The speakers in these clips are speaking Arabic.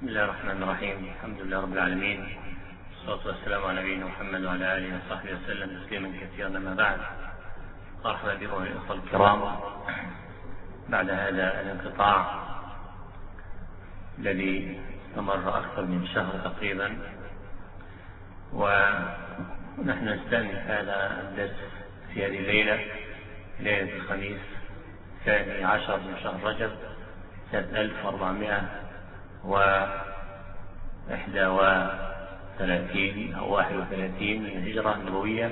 بسم الله الرحمن الرحيم. الحمد لله رب العالمين، والصلاة والسلام على نبينا محمد وعلى آله وصحبه وسلم تسليما كثيرا. أما بعد، مرحبا بكم الأخوة الكرام بعد هذا الانقطاع الذي استمر أكثر من شهر تقريبا، ونحن نستأنف هذا الدرس في هذه الليلة، ليلة الخميس 12 من شهر رجب سنة 1431 أو 31 من الهجرة النبوية.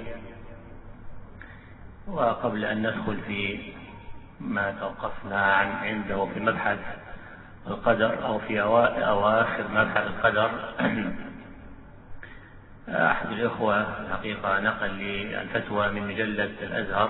وقبل أن ندخل في ما توقفنا عنده في مبحث القدر أو في أواخر مبحث القدر، أحد الإخوة الحقيقة نقل لي الفتوى من مجلة الأزهر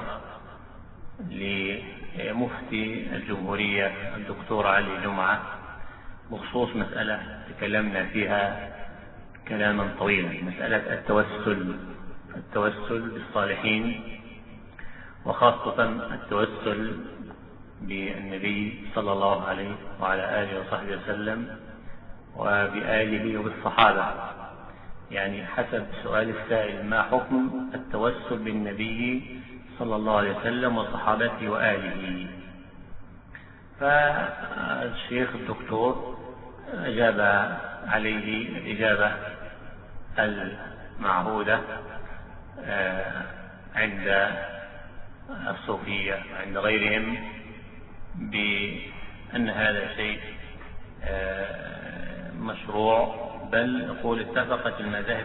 لمفتي الجمهورية الدكتور علي جمعة بخصوص مسألة تكلمنا فيها كلاما طويلا، مسألة التوسل بالصالحين، وخاصة التوسل بالنبي صلى الله عليه وعلى آله وصحبه وسلم وبآله وبالصحابة. يعني حسب سؤال السائل: ما حكم التوسل بالنبي صلى الله عليه وسلم وصحابته وآله؟ فالشيخ الدكتور أجاب عليه الإجابة المعهودة عند الصوفية وعند غيرهم، بأن هذا شيء مشروع، بل يقول اتفقت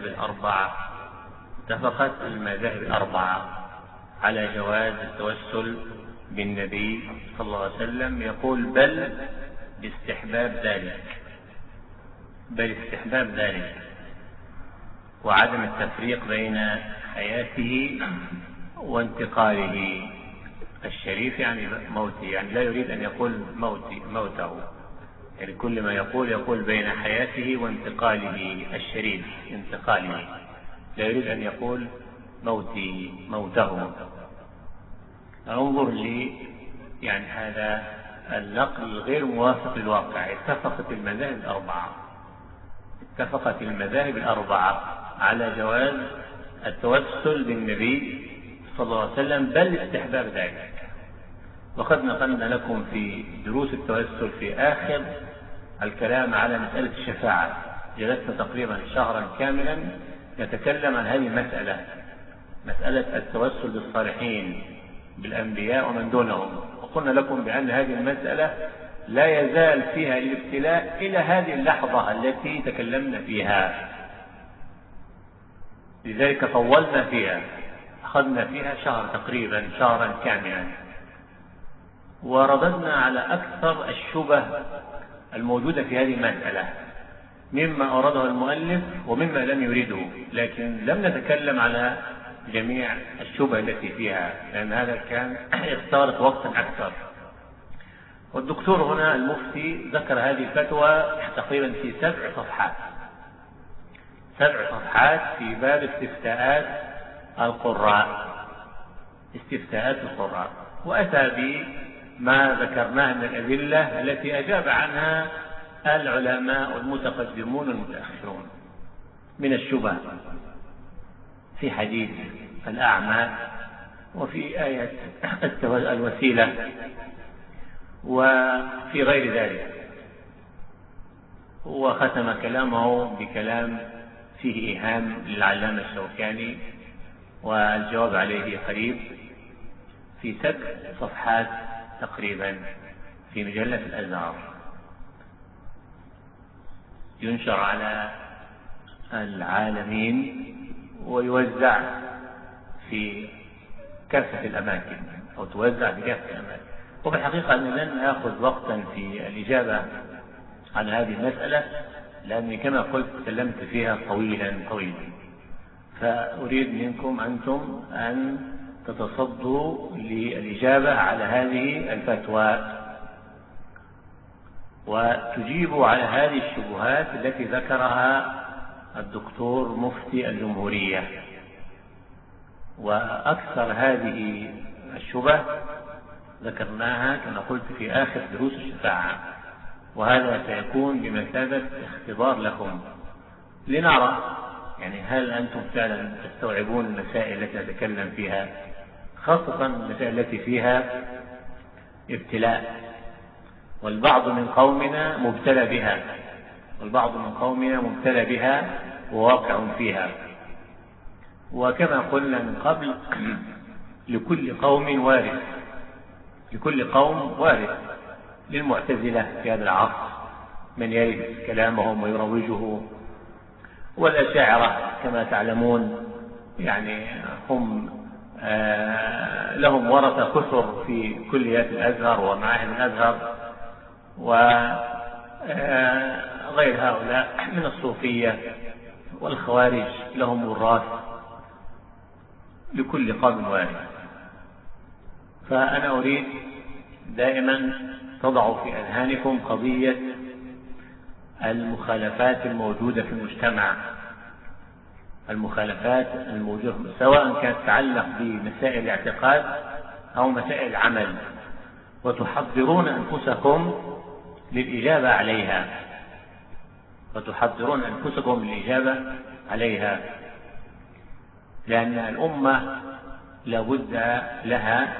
المذاهب الأربعة على جواز التوسل بالنبي صلى الله عليه وسلم. يقول بل باستحباب ذلك وعدم التفريق بين حياته وانتقاله الشريف، يعني موته، يعني لا يريد أن يقول موته، يعني كل ما يقول بين حياته وانتقاله الشريف، انتقاله، لا يريد أن يقول موته. انظر لي، يعني هذا النقل غير موافق للواقع. اتفقت المذاهب الأربعة على جواز التوسل بالنبي صلى الله عليه وسلم، بل استحباب ذلك. وقد نقلنا لكم في دروس التوسل في آخر الكلام على مسألة الشفاعة، جلسنا تقريبا شهرا كاملا نتكلم عن هذه مسألة التوسل بالصالحين، بالأنبياء ومن دونهم، وقلنا لكم بأن هذه المسألة لا يزال فيها الابتلاء إلى هذه اللحظة التي تكلمنا فيها، لذلك طولنا فيها، أخذنا فيها تقريبا شهرا كاملا، ورددنا على أكثر الشبه الموجودة في هذه المسألة مما أورده المؤلف ومما لم يريده، لكن لم نتكلم على جميع الشبه التي فيها، لأن هذا كان يستغرق وقتا أكثر. والدكتور هنا المفتي ذكر هذه الفتوى تقريبا في 7 صفحات في باب استفتاءات القراء، وأتى بما ذكرناه من الأدلة التي أجاب عنها العلماء المتقدمون والمتأخرون من الشبه في حديث الأعمى، وفي آية الوسيلة، وفي غير ذلك. وختم كلامه بكلام فيه إيهام للعلامة الشوكاني، والجواب عليه قريب في 7 صفحات تقريبا في مجلة الأزهر، ينشر على العالمين ويوزع في كافة الأماكن، أو توزع في كافة الأماكن. وبالحقيقة أن لن نأخذ وقتا في الإجابة عن هذه المسألة، لأني كما قلت تكلمت فيها طويلا، فأريد منكم أنتم أن تتصدوا للإجابة على هذه الفتوى وتجيبوا على هذه الشبهات التي ذكرها الدكتور مفتي الجمهورية. وأكثر هذه الشبه ذكرناها كما قلت في آخر دروس الشفاعة، وهذا سيكون بمثابة اختبار لكم لنرى يعني هل أنتم فعلا تستوعبون المسائل التي نتكلم فيها، خاصة المسائل التي فيها ابتلاء، والبعض من قومنا مبتلى بها، والبعض من قومنا مبتلى بها وواقع فيها. وكما قلنا من قبل لكل قوم وارث، لكل قوم وارث. للمعتزلة في هذا العصر من يرث كلامهم ويروجه، والأشاعرة كما تعلمون يعني هم لهم ورثة كثر في كليات الأزهر ومعاهد الأزهر، وغير هؤلاء من الصوفية والخوارج لهم وراث، لكل قوم وارث. فأنا أريد دائما تضع في أذهانكم قضية المخالفات الموجودة في المجتمع، المخالفات الموجودة سواء كانت تتعلق بمسائل الاعتقاد أو مسائل العمل، وتحضرون أنفسكم للإجابة عليها، وتحضرون أنفسكم للإجابة عليها، لأن الأمة لابد لها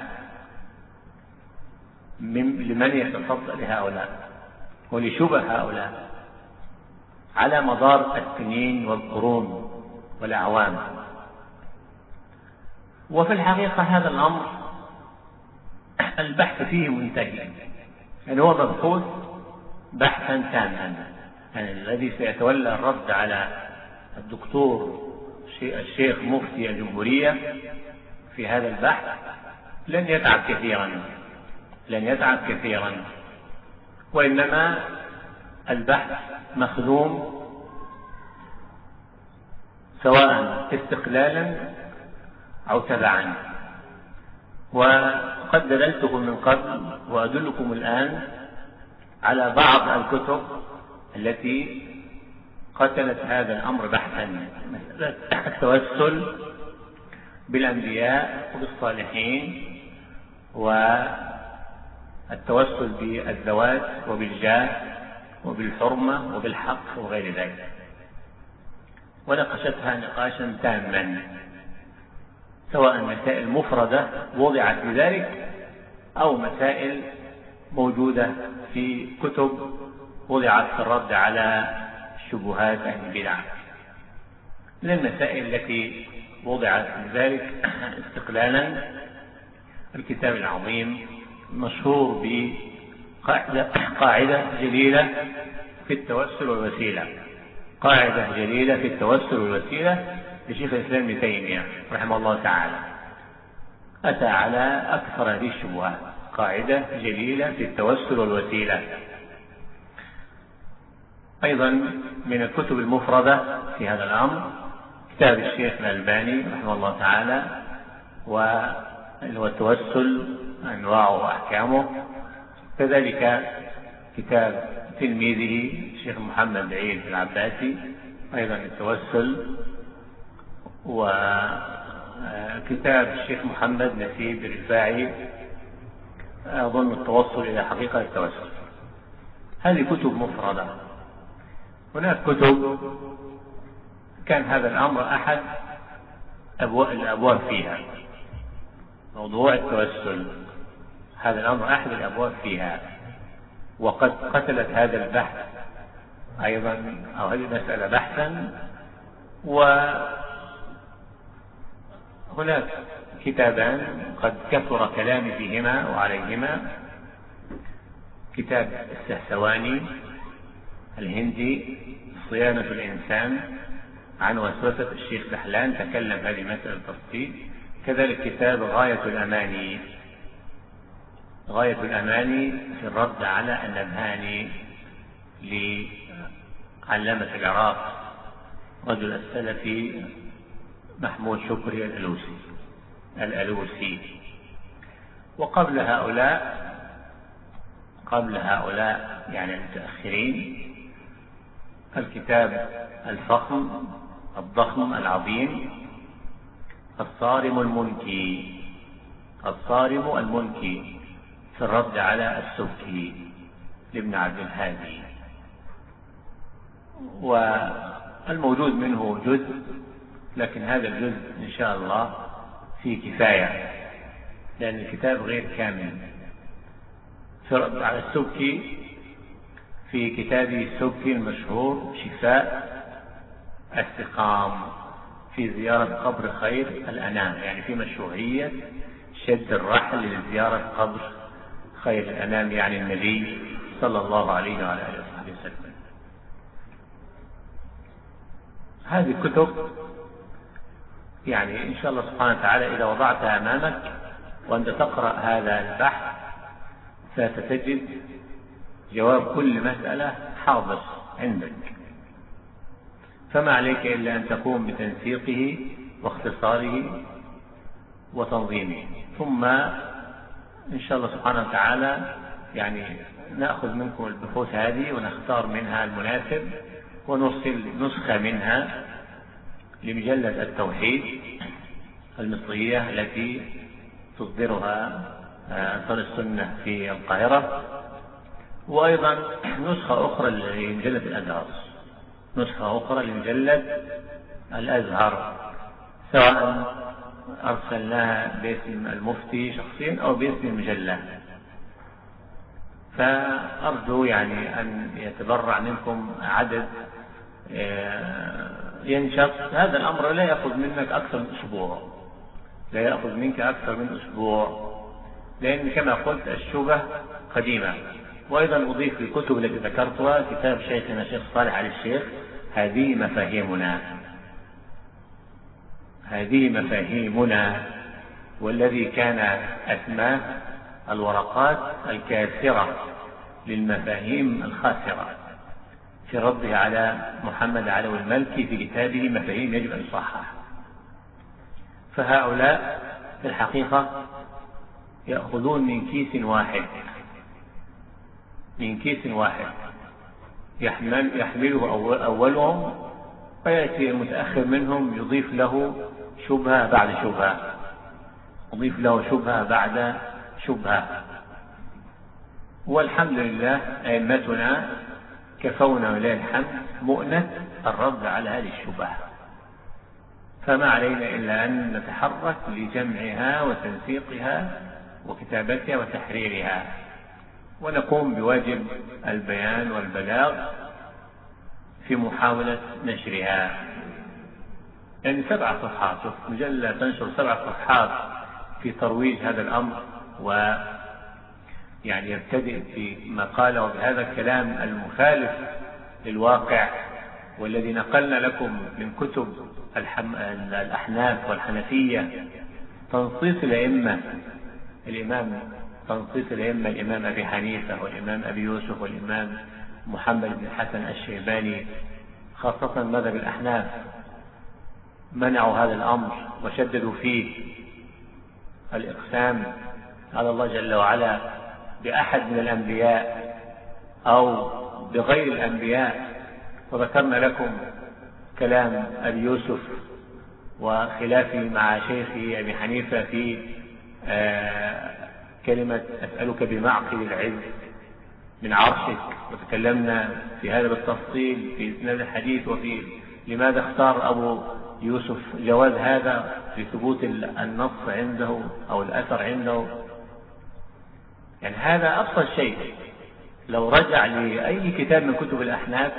لمن يتصدى لهؤلاء ولشبه هؤلاء على مدار السنين والقرون والأعوام. وفي الحقيقة هذا الأمر البحث فيه منتهي، يعني هو مبحوث بحثا تاما. يعني الذي سيتولى الرد على الدكتور الشيخ مفتي الجمهورية في هذا البحث لن يتعب كثيرا، وإنما البحث مخدوم سواء استقلالا أو تبعا. وقد دللتكم من قبل وأدلكم الآن على بعض الكتب التي قتلت هذا الأمر بحثا، مسألة التوسل بالأنبياء وبالصالحين، والتوسل بالزواج وبالجاه وبالحرمة وبالحق وغير ذلك، وناقشتها نقاشا تاما، سواء مسائل مفردة وضعت لذلك أو مسائل موجودة في كتب وضعت في الرد على شبهات أهل البدع. من المسائل التي وضعت لذلك استقلالا الكتاب العظيم المشهور بقاعدة جليلة في التوسل والوسيلة، قاعدة جليلة في التوسل والوسيلة لشيخ الإسلام ابن تيمية رحمه الله تعالى، أتى على أكثر هذه الشبهات، قاعدة جليلة في التوسل والوسيلة. أيضا من الكتب المفردة في هذا الأمر كتاب الشيخ الألباني رحمه الله تعالى، وهو التوسل أنواعه وأحكامه، كذلك كتاب تلميذه الشيخ محمد عيد العباسي أيضا التوسل، وكتاب الشيخ محمد نسيب الرفاعي أظن التوصل إلى حقيقة التوسل. هذه كتب مفردة. هناك كتب كان هذا الأمر أحد الأبواب فيها، موضوع التوسل هذا الأمر أحد الأبواب فيها، وقد قتلت هذا البحث أيضا أو هذه المسألة بحثا. وهناك كتابان قد كثر كلامي فيهما وعليهما، كتاب السهسواني الهندي صيانة الإنسان عن وسوسة الشيخ دحلان، تكلم هذه المسألة بالتفصيل. كذلك كتاب غاية الأماني في الرد على النبهاني لعلامة العراق رجل السلفي محمود شكري الألوسي. وقبل هؤلاء يعني المتأخرين الكتاب الضخم العظيم الصارم المنكي في الرد على السبكي. لابن عبد الهادي، والموجود منه جزء، لكن هذا الجزء إن شاء الله فيه كفاية لأن الكتاب غير كامل. على السبكي في كتابه السبكي المشهور شفاء السقام في زيارة قبر خير الأنام، يعني في مشروعية شد الرحل لزيارة قبر خير الأنام، يعني النبي صلى الله عليه وعلى آله وصحبه وسلم. هذه الكتب يعني إن شاء الله سبحانه وتعالى إذا وضعتها أمامك وأنت تقرأ هذا البحث ستجد جواب كل مسألة حاضر عندك، فما عليك إلا أن تقوم بتنسيقه واختصاره وتنظيمه، ثم إن شاء الله سبحانه وتعالى يعني نأخذ منكم البحوث هذه ونختار منها المناسب ونرسل نسخة منها لمجلة التوحيد المصرية التي تصدرها أنصار السنة في القاهرة، وأيضا نسخة أخرى لمجلة الأزهر، نسخة أخرى لمجلة الأزهر، سواء أرسلناها باسم المفتي شخصيا أو باسم المجلة. فأرجو يعني أن يتبرع منكم عدد ينشط. هذا الأمر لا يأخذ منك أكثر من أسبوع، لا يأخذ منك أكثر من أسبوع، لأن كما قلت الشبه قديمة. وأيضا أضيف الكتب التي ذكرتها كتاب شيخنا الشيخ صالح علي الشيخ، هذه مفاهيمنا، هذه مفاهيمنا، والذي كان أسماه الورقات الكاسرة للمفاهيم الخاسرة في رده على محمد علوي المالكي في كتابه مفاهيم يجب أن يصحح. فهؤلاء في الحقيقة يأخذون من كيس واحد، من كيس واحد يحمله أولهم، ويأتي المتأخر منهم يضيف له شبهة بعد شبهة، يضيف له شبهة بعد شبهة. والحمد لله أئمتنا كفونا ولله الحمد مؤنة الرد على هذه الشبهة، فما علينا إلا أن نتحرك لجمعها وتنسيقها وكتابتها وتحريرها، ونقوم بواجب البيان والبلاغ في محاولة نشرها. يعني 7 صفحات، مجلة تنشر 7 صفحات في ترويج هذا الأمر، ويعني يبتدئ في مقالة وبهذا الكلام المخالف للواقع، والذي نقلنا لكم من كتب الأحناف والحنفية تنصيص الأئمة، تنصيص الأئمة الإمام أبي حنيفة والإمام أبي يوسف والإمام محمد بن الحسن الشيباني، خاصة مذهب الأحناف منعوا هذا الأمر وشددوا فيه الإقسام على الله جل وعلا بأحد من الأنبياء أو بغير الأنبياء. وذكرنا لكم كلام أبي يوسف وخلافه مع شيخه أبي حنيفة في كلمة أسألك بمعقل العز من عرشك، وتكلمنا في هذا بالتفصيل في إسناد الحديث وفي لماذا اختار أبو يوسف جواز هذا في ثبوت النص عنده أو الأثر عنده. يعني هذا أبسط شيء، لو رجع لأي كتاب من كتب الأحناف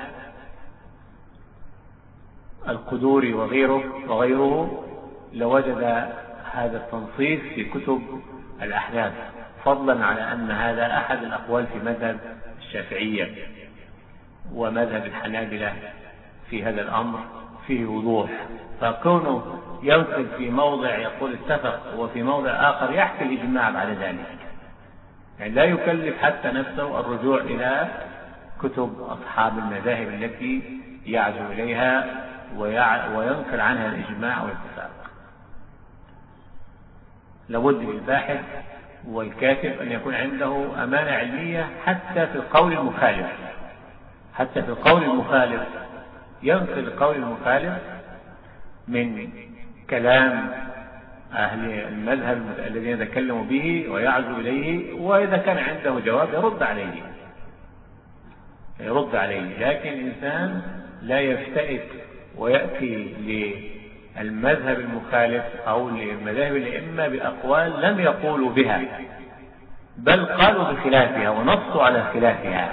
القدوري وغيره لوجد هذا التنصيص في كتب الأحناف، فضلا على أن هذا أحد الأقوال في مذهب الشافعية ومذهب الحنابلة في هذا الأمر فيه وضوح. فكونه ينقل في موضع يقول اتفق وفي موضع آخر يحكي الإجماع بعد ذلك، يعني لا يكلف حتى نفسه الرجوع إلى كتب أصحاب المذاهب التي يعزو إليها وينقل عنها الإجماع والاتفاق. لابد للباحث والكاتب أن يكون عنده أمانة علمية حتى في القول المخالف، حتى في القول المخالف ينقل القول المخالف من كلام أهل المذهب الذين تكلموا به ويعزو إليه، وإذا كان عنده جواب يرد عليه. يرد عليه. لكن الإنسان لا يفتئت ويأتي للمذهب المخالف أو لمذاهب الأئمة بأقوال لم يقولوا بها، بل قالوا بخلافها ونصوا على خلافها.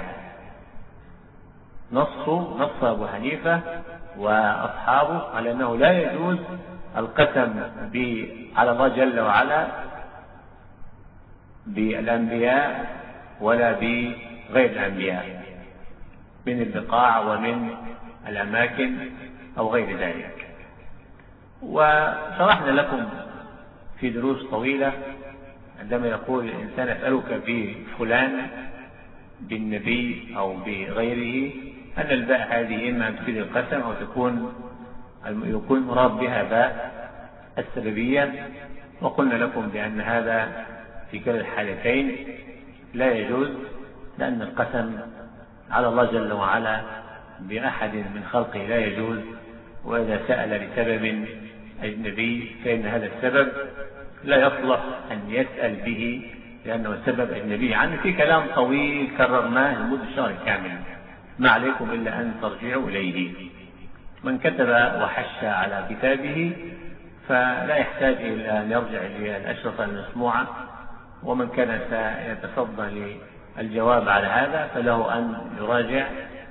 نص أبو حنيفة وأصحابه على أنه لا يجوز القسم على الله جل وعلا بالأنبياء ولا بغير الأنبياء من البقاع ومن الأماكن أو غير ذلك. وشرحنا لكم في دروس طويلة عندما يقول الإنسان أسألك بفلان بالنبي أو بغيره أن الباء هذه إما أن تفيد القسم أو يكون مراد بها باء السببية. وقلنا لكم بأن هذا في كلا الحالتين لا يجوز، لأن القسم على الله جل وعلا بأحد من خلقه لا يجوز. وإذا سأل لسبب أجنبي فإن هذا السبب لا يصلح أن يسأل به لأنه سبب أجنبي. يعني في كلام طويل كررناه لمدة شهر كامل، ما عليكم إلا أن ترجعوا إليه. من كتب وحش على كتابه فلا يحتاج إلى أن يرجع للأشرطة المسموعة، ومن كان سيتصدى للجواب على هذا فله أن يراجع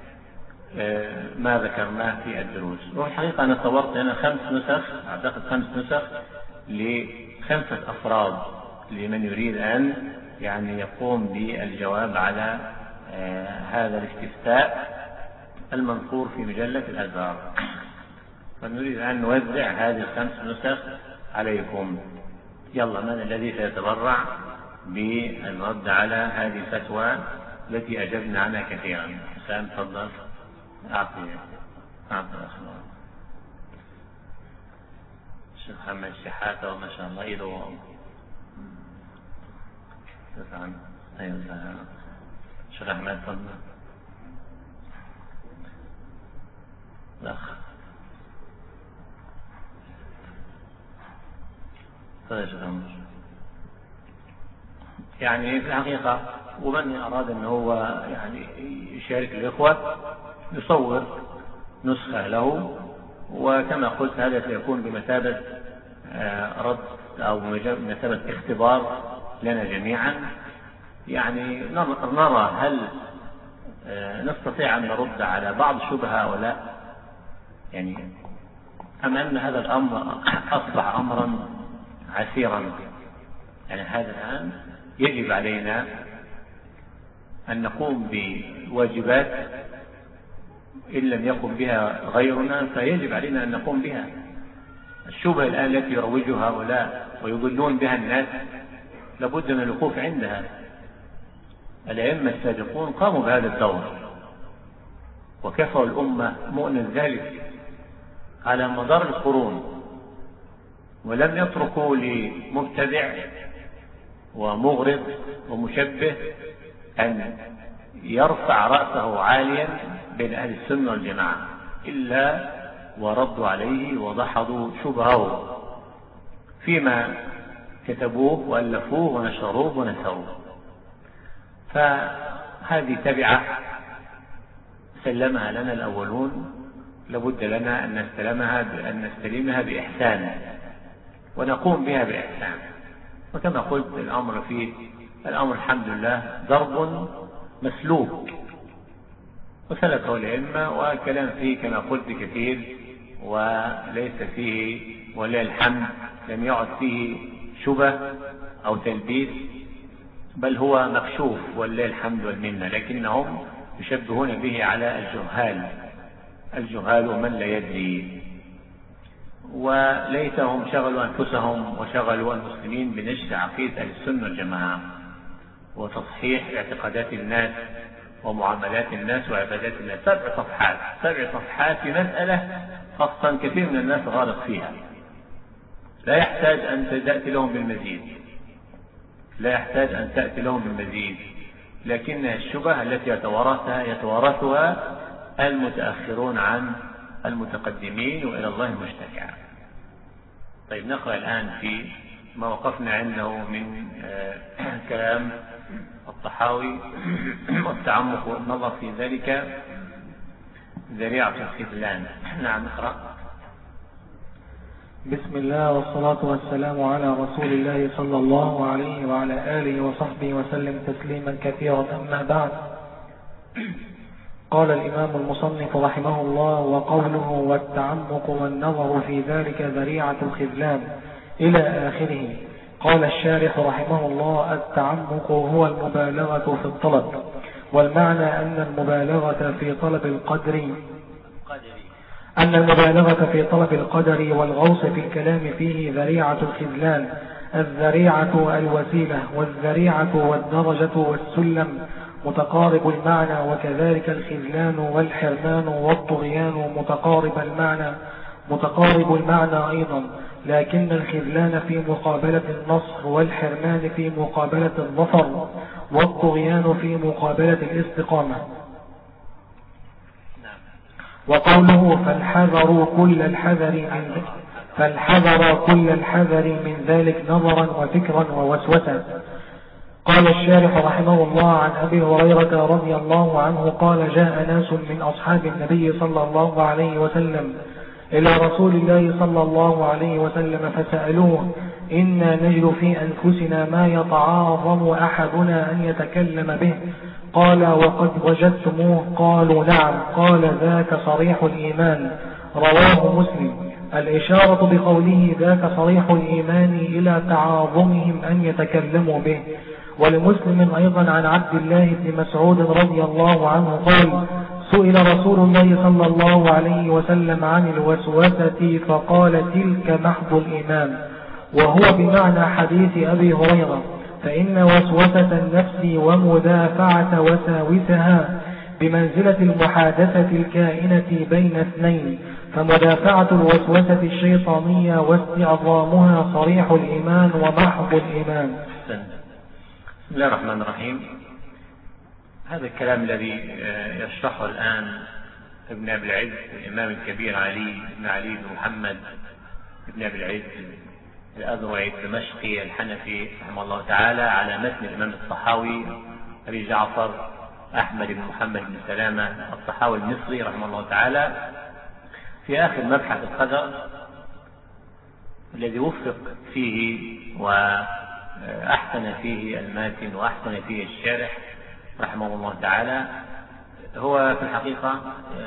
ما ذكرناه في الدروس. والحقيقة أنا صورت هنا 5 نسخ، أعتقد 5 نسخ ل5 أفراد لمن يريد أن يقوم بالجواب على هذا الاستفتاء المنشور في مجلة الأزهر. فنريد أن نوزع هذه 5 نسخ عليكم. يلا، من الذي سيتبرع بالرد على هذه الفتوى التي أجبنا عنها كثيرا؟ حسام تفضل. أعطي الشيخ محمد شحاتة وما شاء الله إيده تسعى. أيوة الشيخ أحمد تفضل. الأخ يعني في الحقيقة، ومن أراد أن هو يشارك الإخوة يصور نسخة له، وكما قلت هذا سيكون بمثابة رد أو بمثابة اختبار لنا جميعا. نرى هل نستطيع أن نرد على بعض شبهة ولا، أم أن هذا الأمر أصبح أمرا عسيرا. هذا الآن يجب علينا أن نقوم بواجبات إن لم يقم بها غيرنا فيجب علينا أن نقوم بها. الشبهة الآن التي يروجها هؤلاء ويضلون بها الناس لابد من الوقوف عندها. الأئمة السابقون قاموا بهذا الدور وكفوا الأمة مؤنة ذلك على مدار القرون، ولم يتركوا لمبتدع ومغرض ومشبه أن يرفع رأسه عاليا بين أهل السنة والجماعة إلا وردوا عليه ودحضوا شبهه فيما كتبوه وألفوه ونشروه ونثروه. فهذه تبعة سلمها لنا الأولون، لابد لنا أن نستلمها بإحسان ونقوم بها بإحسان. وكما قلت الأمر الحمد لله ضرب مسلوك وسلكه الأئمة، وكلام فيه كما قلت كثير وليس فيه ولله الحمد لم يعد فيه شبه أو تلبيس، بل هو مكشوف ولله الحمد والمنة. لكنهم يشبهون به على الجهال ومن لا يدري، وليتهم شغلوا أنفسهم وشغلوا المسلمين بنشر عقيدة أهل السنة والجماعة وتصحيح اعتقادات الناس ومعاملات الناس وعبادات الناس. 7 صفحات في مسألة خاصة كثير من الناس غارق فيها، لا يحتاج أن تأتي لهم بالمزيد، لكنها الشبه التي يتوارثها المتأخرون عن المتقدمين وإلى الله المشتكى. طيب، نقرأ الآن في ما وقفنا عنده من كلام الطحاوي والتعمق والنظر في ذلك ذريعة الخذلان. نعم اقرأ. بسم الله والصلاة والسلام على رسول الله صلى الله عليه وعلى آله وصحبه وسلم تسليما كثيرا. أما بعد، قال الإمام المصنف رحمه الله: وقوله والتعمق والنظر في ذلك ذريعة الخذلان إلى آخره. قال الشارح رحمه الله: التعمق هو المبالغة في الطلب، والمعنى أن المبالغة في طلب القدر والغوص في الكلام فيه ذريعة الخذلان. الذريعة الوسيلة، والذريعة والدرجة والسلم متقارب المعنى، وكذلك الخذلان والحرمان والطغيان متقارب المعنى أيضا، لكن الخذلان في مقابلة النصر، والحرمان في مقابلة الظفر، والطغيان في مقابلة الاستقامة. وقوله فالحذر كل الحذر من ذلك نظرا وفكرا ووسوسا. قال الشارح رحمه الله: عن أبي هريرة رضي الله عنه قال: جاء ناس من أصحاب النبي صلى الله عليه وسلم إلى رسول الله صلى الله عليه وسلم فسألوه: إنا نجد في أنفسنا ما يتعاظم أحدنا أن يتكلم به. قال: وقد وجدتموه؟ قالوا: نعم. قال: ذاك صريح الإيمان. رواه مسلم. الإشارة بقوله ذاك صريح الإيمان إلى تعاظمهم أن يتكلموا به. ولمسلم أيضا عن عبد الله بن مسعود رضي الله عنه قال: سئل رسول الله صلى الله عليه وسلم عن الوسوسة فقال: تلك محض الإيمان. وهو بمعنى حديث أبي هريرة، فإن وسوسة النفس ومدافعة وساوسها بمنزلة المحادثة الكائنة بين اثنين، فمدافعة الوسوسة الشيطانية واستعظامها صريح الإيمان ومحض الإيمان. بسم الله الرحمن الرحيم. هذا الكلام الذي يشرحه الآن ابن أبي العز الإمام الكبير علي بن علي بن محمد ابن أبي العز الأذرعي الدمشقي الحنفي رحمه الله تعالى على متن الإمام الطحاوي أبي جعفر أحمد بن محمد بن سلامة الطحاوي المصري رحمه الله تعالى، في آخر مبحث القدر الذي وفق فيه وأحسن فيه الماتن وأحسن فيه الشارح رحمه الله تعالى، هو في الحقيقة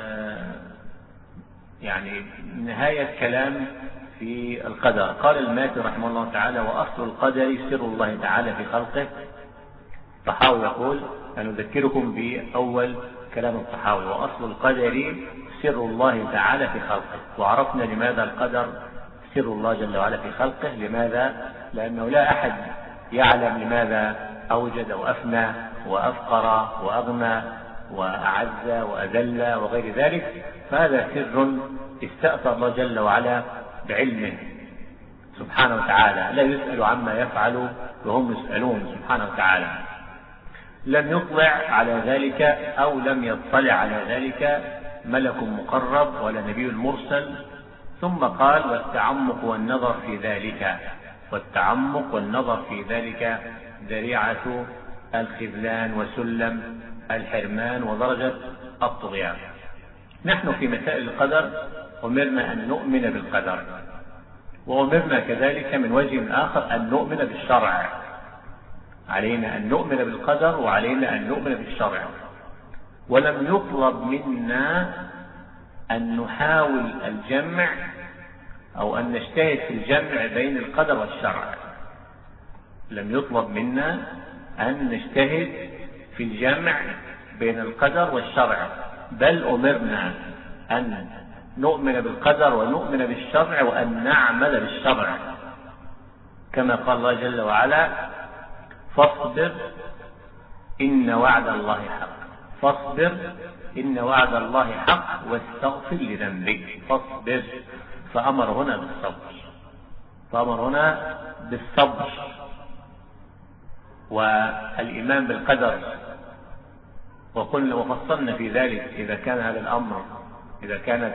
يعني نهاية كلام في القدر. قال الماتن رحمه الله تعالى: وأصل القدر سر الله تعالى في خلقه. الطحاوي يقول: أنذكركم بأول كلام الطحاوي: وأصل القدر سر الله تعالى في خلقه. وعرفنا لماذا القدر سر الله جل وعلا في خلقه. لماذا؟ لأنه لا أحد يعلم لماذا أوجد وأفنى وأفقر وأغنى وأعز وأذل وغير ذلك، فهذا سر استأثر الله جل وعلا بعلمه سبحانه وتعالى، لا يسأل عما يفعل وهم يسألون سبحانه وتعالى. لم يطلع على ذلك أو لم يطلع على ذلك ملك مقرب ولا نبي مرسل. ثم قال: والتعمق والنظر في ذلك. والتعمق والنظر في ذلك ذريعة الخذلان وسلم الحرمان ودرجة الطغيان. نحن في مسائل القدر أمرنا أن نؤمن بالقدر، وأمرنا كذلك من وجه آخر أن نؤمن بالشرع. علينا أن نؤمن بالقدر وعلينا أن نؤمن بالشرع، ولم يطلب منا أن نحاول الجمع أو أن نجتهد في الجمع بين القدر والشرع. لم يطلب منا أن نجتهد في الجمع بين القدر والشرع، بل أمرنا أن نؤمن بالقدر ونؤمن بالشرع وأن نعمل بالشرع، كما قال الله جل وعلا: فاصبر إن وعد الله حق. فاصبر إن وعد الله حق واستغفر لذنبك. فاصبر، فأمر هنا بالصبر. والإيمان بالقدر، وقلنا وفصلنا في ذلك إذا كان هذا الأمر، إذا كانت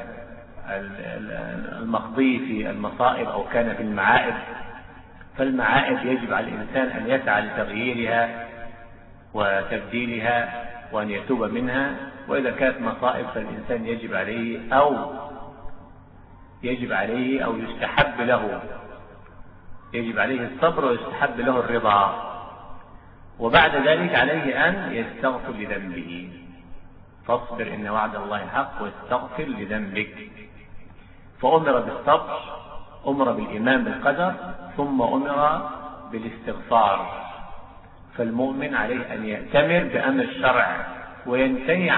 المقضي في المصائب أو كان في المعائب، فالمعائب يجب على الإنسان أن يسعى لتغييرها وتبديلها وأن يتوب منها. وإذا كانت مصائب فالإنسان يجب عليه أو يجب عليه الصبر ويستحب له الرضا. وبعد ذلك عليه أن يستغفر لذنبه. فاصبر إن وعد الله حق واستغفر لذنبك. فأمر بالصبر، أمر بالإيمان بالقدر، ثم أمر بالاستغفار. فالمؤمن عليه أن يأتمر بأمر الشرع وينتهي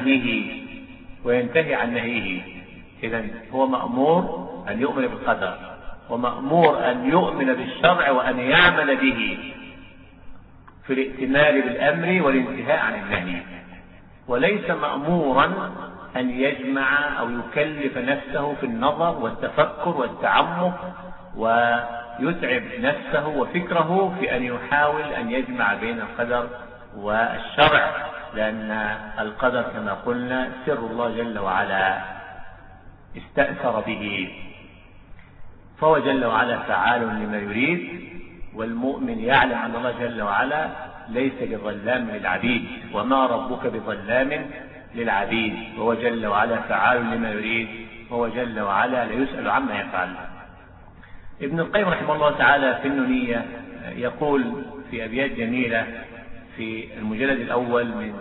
عن نهيه. إذن هو مأمور أن يؤمن بالقدر، ومأمور أن يؤمن بالشرع وأن يعمل به في الائتمار بالأمر والانتهاء عن النهي. وليس مأمورا أن يجمع أو يكلف نفسه في النظر والتفكر والتعمق ويتعب نفسه وفكره في أن يحاول أن يجمع بين القدر والشرع، لأن القدر كما قلنا سر الله جل وعلا استأثر به، فهو جل وعلا فعال لما يريد. والمؤمن يعلم أن الله جل وعلا ليس بظلام للعبيد، وما ربك بظلام للعبيد، وهو جل وعلا فعال لما يريد، وهو جل وعلا لا يسأل عما يفعل. ابن القيم رحمه الله تعالى في النونية يقول في أبيات جميلة في المجلد الأول من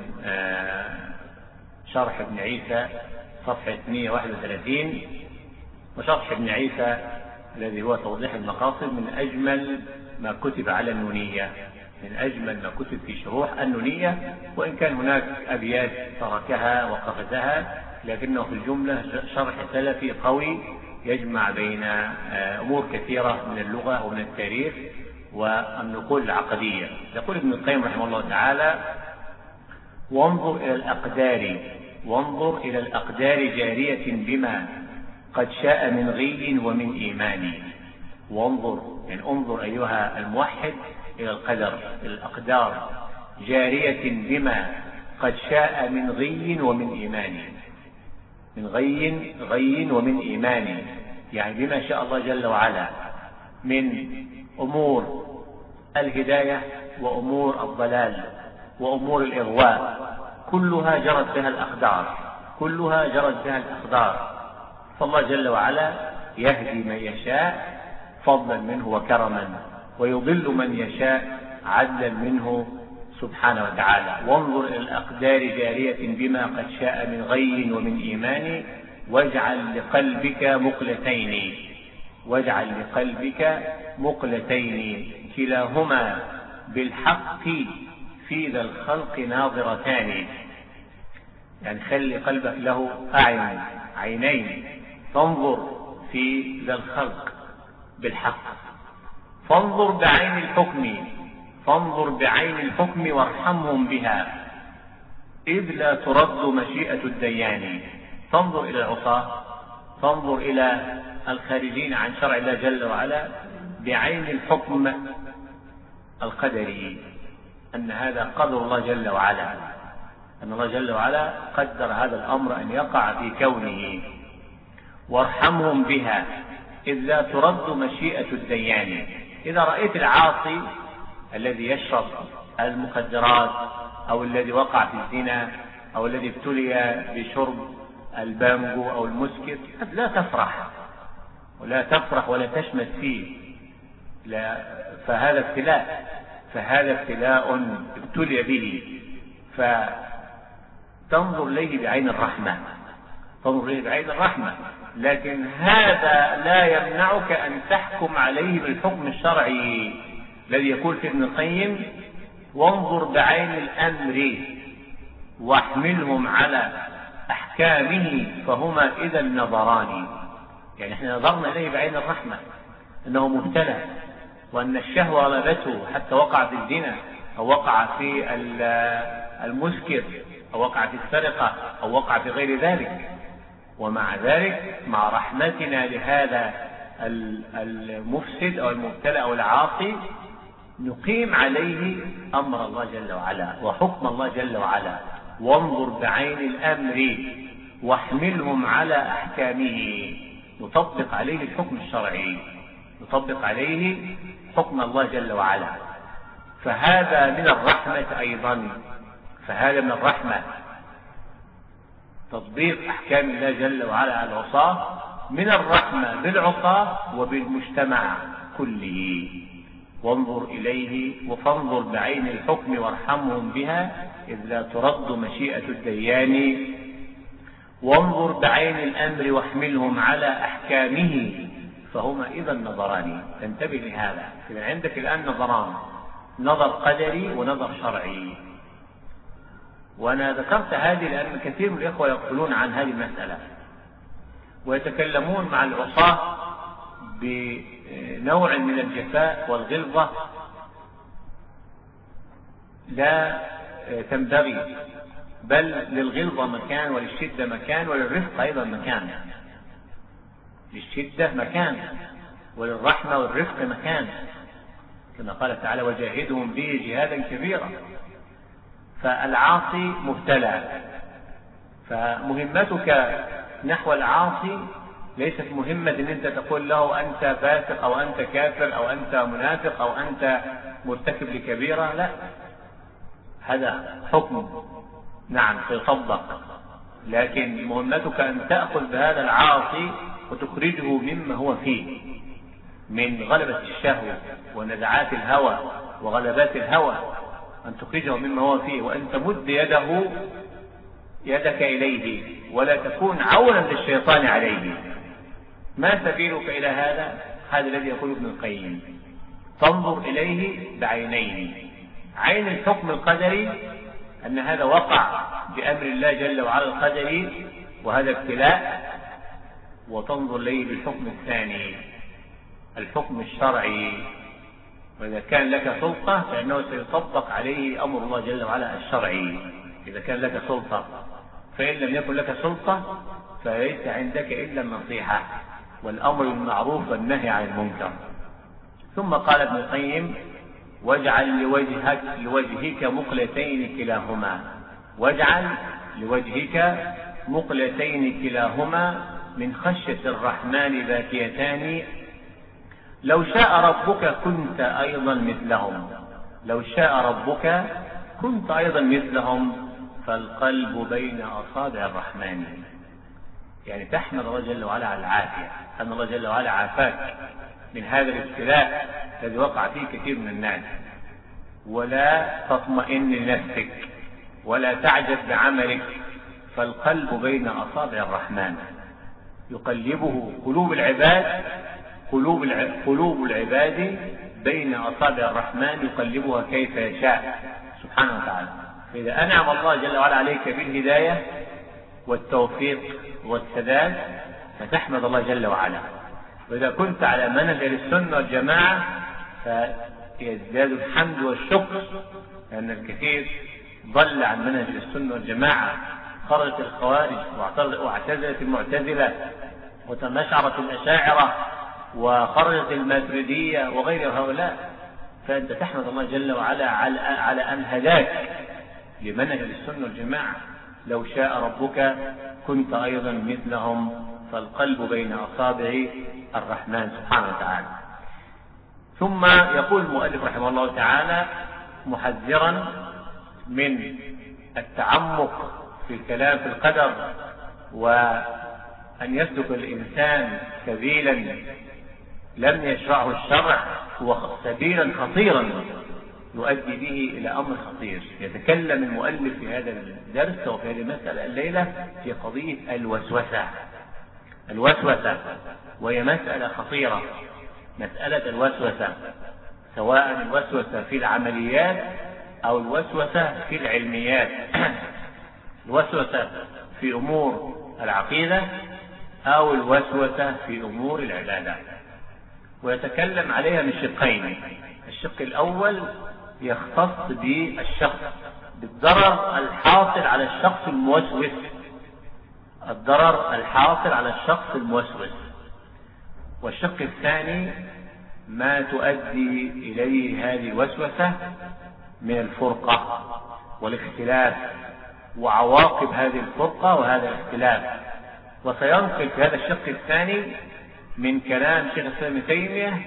شرح ابن عيسى صفحة 131: وشرح ابن عيسى الذي هو توضيح المقاصد من أجمل ما كتب على النونية، من أجمل ما كتب في شروح النونية، وإن كان هناك أبيات تركها وقفزها، لكنه في الجملة شرح سلفي قوي يجمع بين أمور كثيرة من اللغة ومن التاريخ والنقول العقدية. يقول ابن القيم رحمه الله تعالى: وانظر إلى الأقدار جارية بما قد شاء من غي ومن إيمان. وانظر يعني انظر أيها الموحد إلى القدر، الأقدار جارية بما قد شاء من غي ومن إيمان. من غي ومن إيمان، يعني بما شاء الله جل وعلا من أمور الهداية وأمور الضلال وأمور الإغواء، كلها جرت بها الأقدار. فالله جل وعلا يهدي من يشاء فضلا منه وكرما، ويضل من يشاء عدلا منه سبحانه وتعالى. وانظر إلى الأقدار جارية بما قد شاء من غي ومن إيمان، واجعل لقلبك مقلتين كلاهما بالحق في ذا الخلق ناظرتان. يعني خلي قلبك له عينين تنظر في ذا الخلق بالحق. فانظر بعين الحكم وارحمهم بها، إذ لا ترد مشيئة الديان. تنظر إلى العصاة، تنظر إلى الخارجين عن شرع الله جل وعلا بعين الحكم القدري، أن هذا قدر الله جل وعلا، أن الله جل وعلا قدر هذا الأمر أن يقع في كونه. وارحمهم بها إذ لا ترد مشيئة الديان. إذا رأيت العاصي الذي يشرب المخدرات أو الذي وقع في الزنا أو الذي ابتلي بشرب البانجو أو المسكر، لا تفرح ولا تشمت فيه، فهذا ابتلاء ابتلي به، فتنظر إليه بعين الرحمة. لكن هذا لا يمنعك أن تحكم عليه بالحكم الشرعي الذي يقول في ابن القيم: وانظر بعين الأمر واحملهم على أحكامه فهما إذا النظران. يعني احنا نظرنا إليه بعين الرحمة أنه مبتلى، وأن الشهوة غلبته حتى وقع في الزنا أو وقع في المسكر أو وقع في السرقة أو وقع في غير ذلك. ومع ذلك مع رحمتنا لهذا المفسد أو المبتلى أو العاصي نقيم عليه أمر الله جل وعلا وحكم الله جل وعلا. وانظر بعين الأمر واحملهم على أحكامه، نطبق عليه الحكم الشرعي، نطبق عليه حكم الله جل وعلا. فهذا من الرحمة أيضا، فهذا من الرحمة تطبيق أحكام الله جل وعلا على العصاة، من الرحمة بالعصاة وبالمجتمع كله. وانظر إليه وفانظر بعين الحكم وارحمهم بها إذ لا ترد مشيئة الديان، وانظر بعين الأمر واحملهم على أحكامه فهما إذا نظران. تنتبه لهذا، إذا عندك الآن نظران، نظر قدري ونظر شرعي. وأنا ذكرت هذه لأن كثير من الإخوة يغفلون عن هذه المسألة ويتكلمون مع العصاة بنوع من الجفاء والغلظة لا تنبغي، بل للغلظة مكان وللشدة مكان وللرفق أيضا مكان. للشدة مكان وللرحمة والرفق مكان، كما قال تعالى وجاهدهم به جهادا كبيرا. فالعاصي مبتلى، فمهمتك نحو العاصي ليست مهمة ان انت تقول له انت فاسق او انت كافر او انت منافق او انت مرتكب لكبيرة، لا، هذا حكم نعم سيطبق، لكن مهمتك ان تأخذ بهذا العاصي وتخرجه مما هو فيه من غلبة الشهوة ونزعات الهوى وغلبات الهوى، أن تخرجه مما هو فيه، وأن تمد يدك إليه ولا تكون عونا للشيطان عليه. ما سبيلك إلى هذا؟ هذا الذي يقول ابن القيم تنظر إليه بعينين، عين الحكم القدري أن هذا وقع بأمر الله جل وعلا القدري وهذا ابتلاء، وتنظر إليه بالحكم الثاني الحكم الشرعي، وإذا كان لك سلطة فإنه سيطبق عليه أمر الله جل وعلا الشرعي إذا كان لك سلطة، فإن لم يكن لك سلطة فليس عندك إلا النصيحة والأمر بالمعروف والنهي عن المنكر. ثم قال ابن القيم واجعل لوجهك مقلتين كلاهما، واجعل لوجهك مقلتين كلاهما من خشية الرحمن باكيتان، لو شاء ربك كنت أيضا مثلهم، لو شاء ربك كنت أيضا مثلهم، فالقلب بين أصابع الرحمن. يعني تحمد الله جل وعلا على العافية، أن الله جل وعلا عافاك من هذا الابتلاء الذي وقع فيه كثير من الناس، ولا تطمئن لنفسك ولا تعجب بعملك، فالقلب بين أصابع الرحمن يقلبه قلوب العباد، قلوب العباد بين أصابع الرحمن يقلبها كيف يشاء سبحانه وتعالى. فإذا أنعم الله جل وعلا عليك بالهداية والتوفيق والسداد فتحمد الله جل وعلا، وإذا كنت على منهج السنة والجماعة فيزداد الحمد والشكر، لأن الكثير ضل عن منهج السنة والجماعة، خرجت الخوارج واعتزلت المعتزلة وتمشعرت الأشاعرة وخرجت الماتريدية وغير هؤلاء، فأنت تحمد الله جل وعلا على أن هداك لمنهج السنة والجماعة. لو شاء ربك كنت أيضا مثلهم، فالقلب بين أصابع الرحمن سبحانه وتعالى. ثم يقول المؤلف رحمه الله تعالى محذرا من التعمق في الكلام في القدر، وأن يسلك الإنسان سبيلا لم يشرعه الشرع، هو سبيلا خطيرا يؤدي به إلى أمر خطير. يتكلم المؤلف في هذا الدرس وفي هذه المسألة الليلة في قضية الوسوسة، وهي مسألة خطيرة، مسألة الوسوسة، سواء الوسوسة في العمليات أو الوسوسة في العلميات، الوسوسة في أمور العقيدة أو الوسوسة في أمور العبادة. ويتكلم عليها من شقين، الشق الأول يختص بالشخص، بالضرر الحاصل على الشخص الموسوس، الضرر الحاصل على الشخص الموسوس. والشق الثاني ما تؤدي إليه هذه الوسوسة من الفرقة والاختلاف وعواقب هذه الفرقة وهذا الاختلاف. وسينقل في هذا الشق الثاني من كلام شيخ الإسلام ابن تيمية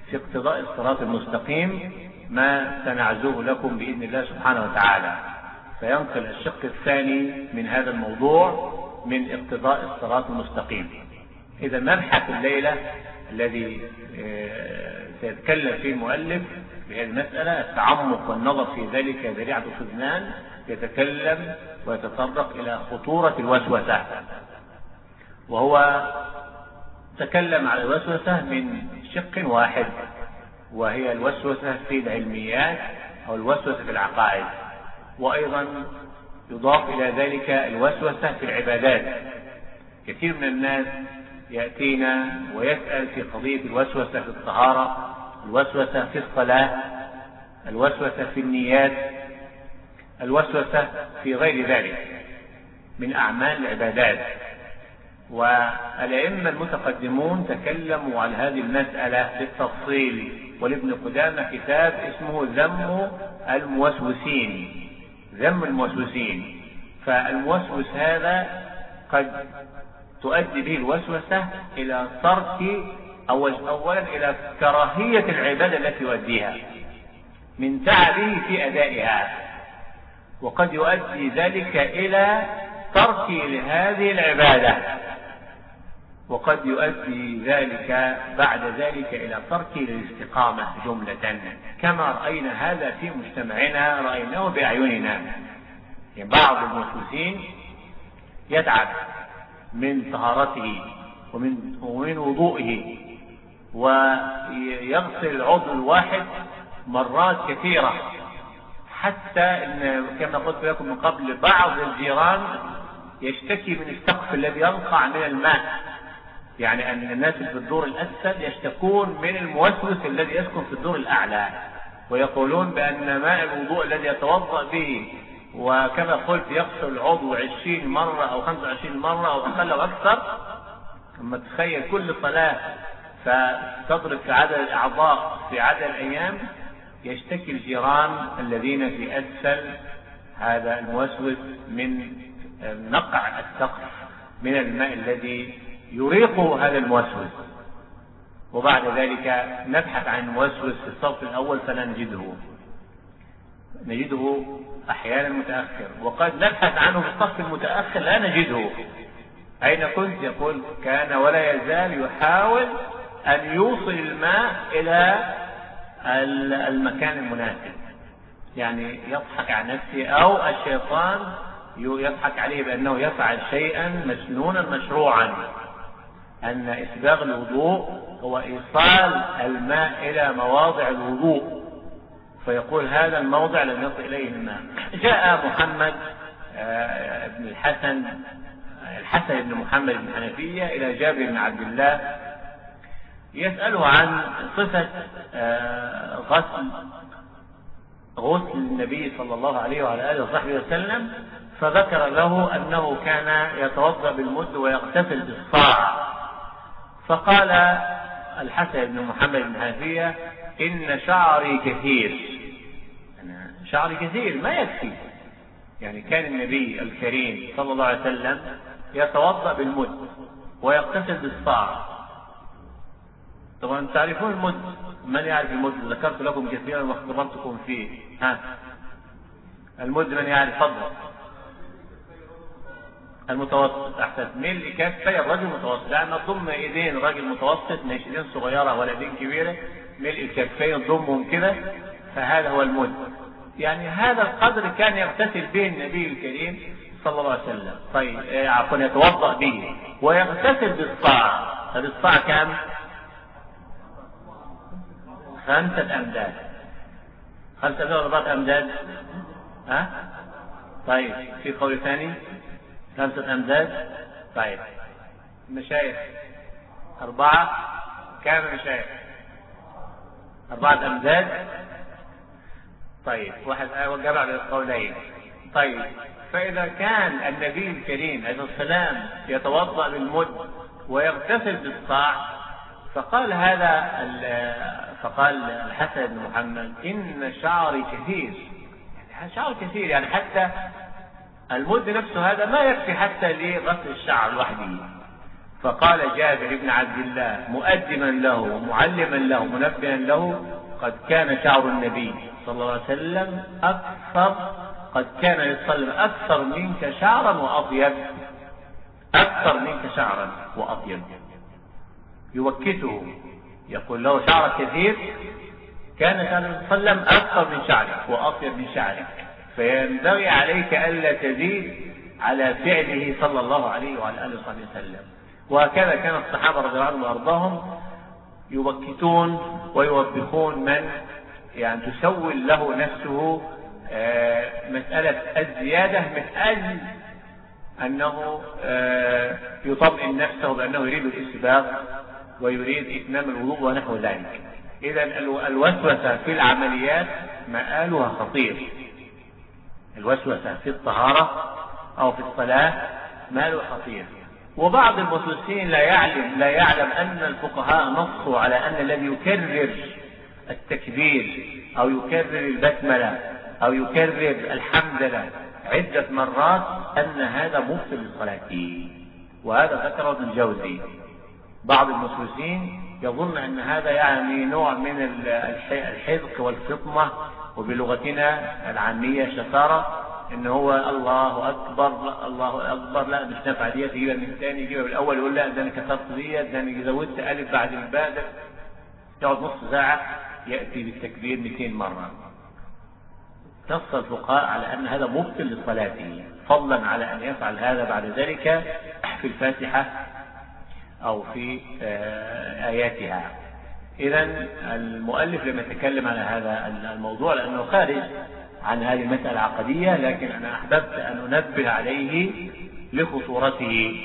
في اقتضاء الصراط المستقيم ما سنعزوه لكم بإذن الله سبحانه وتعالى. فينقل الشق الثاني من هذا الموضوع من اقتضاء الصراط المستقيم. إذا مبحث الليلة الذي سيتكلم فيه المؤلف بهذه المسألة التعمق والنظر في ذلك ذريعة الخذلان، يتكلم ويتطرق إلى خطورة الوسوسة. وهو تكلم على الوسوسة من شق واحد، وهي الوسوسة في العلميات أو الوسوسة في العقائد، وأيضا يضاف إلى ذلك الوسوسة في العبادات. كثير من الناس يأتينا ويسأل في قضية الوسوسة في الطهارة، الوسوسة في الصلاة، الوسوسة في النيات، الوسوسة في غير ذلك من أعمال العبادات. والأئمة المتقدمون تكلموا عن هذه المسألة بالتفصيل، ولابن قدامة كتاب اسمه ذم الموسوسين، ذم الموسوسين. فالموسوس هذا قد تؤدي به الوسوسة إلى ترك أولا إلى كراهية العبادة التي يؤديها من تعبه في أدائها، وقد يؤدي ذلك إلى ترك لهذه العبادة، وقد يؤدي ذلك بعد ذلك إلى ترك الاستقامة جملة، كما رأينا هذا في مجتمعنا، رأيناه بأعيننا. يعني بعض الموسوسين يتعب من طهارته ومن وضوئه، ويغسل العضو الواحد مرات كثيرة، حتى إن كما قلت لكم من قبل بعض الجيران يشتكي من السقف الذي ينقع من الماء. يعني أن الناس في الدور الأسفل يشتكون من الموسوس الذي يسكن في الدور الأعلى، ويقولون بأن ماء الوضوء الذي يتوضأ به وكما قلت يغسل العضو 20 مرة أو 25 مرة أو أقل أو أكثر، ثم تخيل كل صلاة فتضرب في عدد الأعضاء في عدد الأيام، يشتكي الجيران الذين في أسفل هذا الموسوس من نقع السقف من الماء الذي يريق هذا الموسوس. وبعد ذلك نبحث عن الموسوس في الصف الأول فلا نجده أحيانا متأخر، وقد نبحث عنه في الصف المتأخر لا نجده. أين كنت؟ يقول كان ولا يزال يحاول أن يوصل الماء إلى المكان المناسب، يعني يضحك عن نفسه أو الشيطان يضحك عليه بأنه يفعل شيئا مسنونا مشروعا، أن إسباغ الوضوء هو إيصال الماء إلى مواضع الوضوء، فيقول هذا الموضع لم يصل إليه الماء. جاء محمد بن الحسن بن محمد بن حنفية إلى جابر بن عبد الله يسأله عن صفة غسل النبي صلى الله عليه وعلى آله وصحبه وسلم، فذكر له أنه كان يتوضأ بالمد ويغتسل بالصاع. فقال الحسن بن محمد بن حنفية إن شعري كثير، شعري كثير ما يكفي. يعني كان النبي الكريم صلى الله عليه وسلم يتوضأ بالمد ويغتسل بالصاع. طبعا تعرفون المد، من يعرف المد؟ ذكرت لكم كثيرا واختبرتكم فيه. المد من يعرف؟ فضل المتوسط أحسن، ملء كفي الرجل متوسط، لأن ضم ايدين الرجل متوسط، مش ايدين صغيرة ولا ايدين كبيرة، ملء الكفين ضمهم كده، فهذا هو المد. يعني هذا القدر كان يغتسل به النبي الكريم صلى الله عليه وسلم. طيب عفوا يتوضأ به ويغتسل بالصاع. الصاع كم؟ 5 أمداد. 5 أمداد 4 أمداد؟ طيب في قول ثاني 5 أمداد. طيب مشايخ 4 كام مشايخ؟ 4 أمداد. طيب واحد جمع بين القولين. طيب فإذا كان النبي الكريم عليه السلام يتوضأ بالمد ويغتسل بالصاع، فقال الحسن بن محمد إن شعري كثير، يعني شعر كثير، يعني حتى المد نفسه هذا ما يكفي حتى لغسل الشعر لوحده، فقال جابر بن عبد الله مؤدبا له ومعلما له منبها له: قد كان شعر النبي صلى الله عليه وسلم قد كان يصلي أكثر منك شعرا وأطيب، أكثر منك شعرا وأطيب. يوكته، يقول له: شعرك كثير، كان شعر النبي صلى الله عليه وسلم أكثر من شعرك وأطيب من شعرك، فينبغي عليك ألا تزيد على فعله صلى الله عليه وعلى آله وصحبه وسلم. وهكذا كان الصحابة رضي الله عنهم وأرضاهم يوكتون ويوبخون من يعني تسول له نفسه مسألة الزيادة من أجل أنه يطمئن نفسه بأنه يريد الإسباق ويريد إتمام الوضوء ونحو ذلك. إذا الوسوسة في العمليات مآلها خطير. الوسوسة في الطهارة أو في الصلاة مآلها خطير. وبعض المسلمين لا يعلم أن الفقهاء نصوا على أن الذي يكرر التكبير أو يكرر البسملة أو يكرر الحمدلله عدة مرات أن هذا مبطل لصلاته، وهذا ذكره ابن الجوزي. بعض المسلمين يظن أن هذا يعني نوع من الحذق والفطنة، وبلغتنا العامية شطارة، ان هو الله اكبر الله اكبر، لا مش نافع ديت، يجيبها من الثاني، يجيبها من الاول، يقول لا ده انا كسرت ديت، ده انا زودت الف بعد الباء، يقعد نص ساعه ياتي بالتكبير 200 مره. نص الفقهاء على ان هذا مبطل لصلاته، فضلا على ان يفعل هذا بعد ذلك في الفاتحه او في اياتها. اذا المؤلف لما يتكلم على هذا الموضوع لانه خارج عن هذه المسألة العقدية، لكن أنا أحببت أن أنبه عليه لخطورته،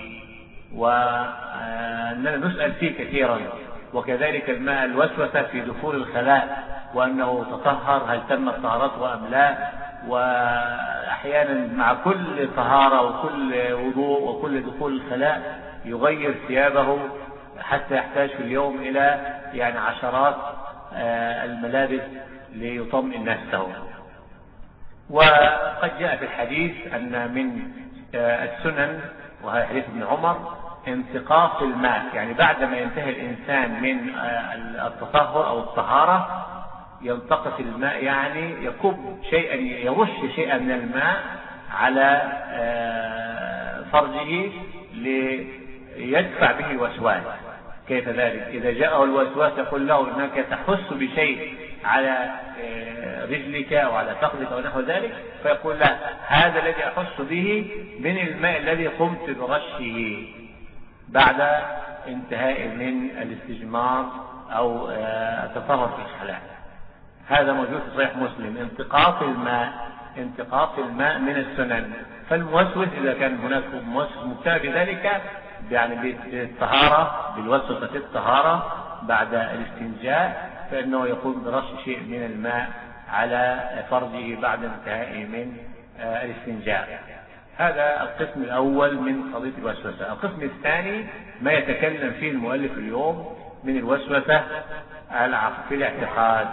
وأننا نسأل فيه كثيرا. وكذلك الماء الوسوسة في دخول الخلاء، وأنه تطهر، هل تمت طهارته أم لا، وأحيانا مع كل طهارة وكل وضوء وكل دخول الخلاء يغير ثيابه حتى يحتاج في اليوم إلى يعني عشرات الملابس ليطمئن نفسه. وقد جاء في الحديث أن من السنن، وهذا حديث ابن عمر، انتقاص الماء، يعني بعدما ينتهي الإنسان من التطهر أو الطهارة ينتقص الماء، يعني يكب شيئا، يرش شيئا من الماء على فرجه ليدفع به الوسواس. كيف ذلك؟ إذا جاءه الوسواس يقول له إنك تحس بشيء على رجلك أو على فخذك أو نحو ذلك، فيقول لا، هذا الذي أحس به من الماء الذي قمت برشه بعد انتهاء من الاستجمار أو التطهر في الخلاء. هذا موجود في صحيح مسلم. انتقاص الماء من السنن. فالموسوس إذا كان هناك موسوس مبتلى بذلك، يعني بالطهارة، بالوسوسة في الطهارة بعد الاستنجاء، فإنه يقوم برش شيء من الماء على فرجه بعد انتهائه من الاستنجاء. هذا القسم الأول من قضية الوسوسة. القسم الثاني ما يتكلم فيه المؤلف اليوم من الوسوسة في الاعتقاد،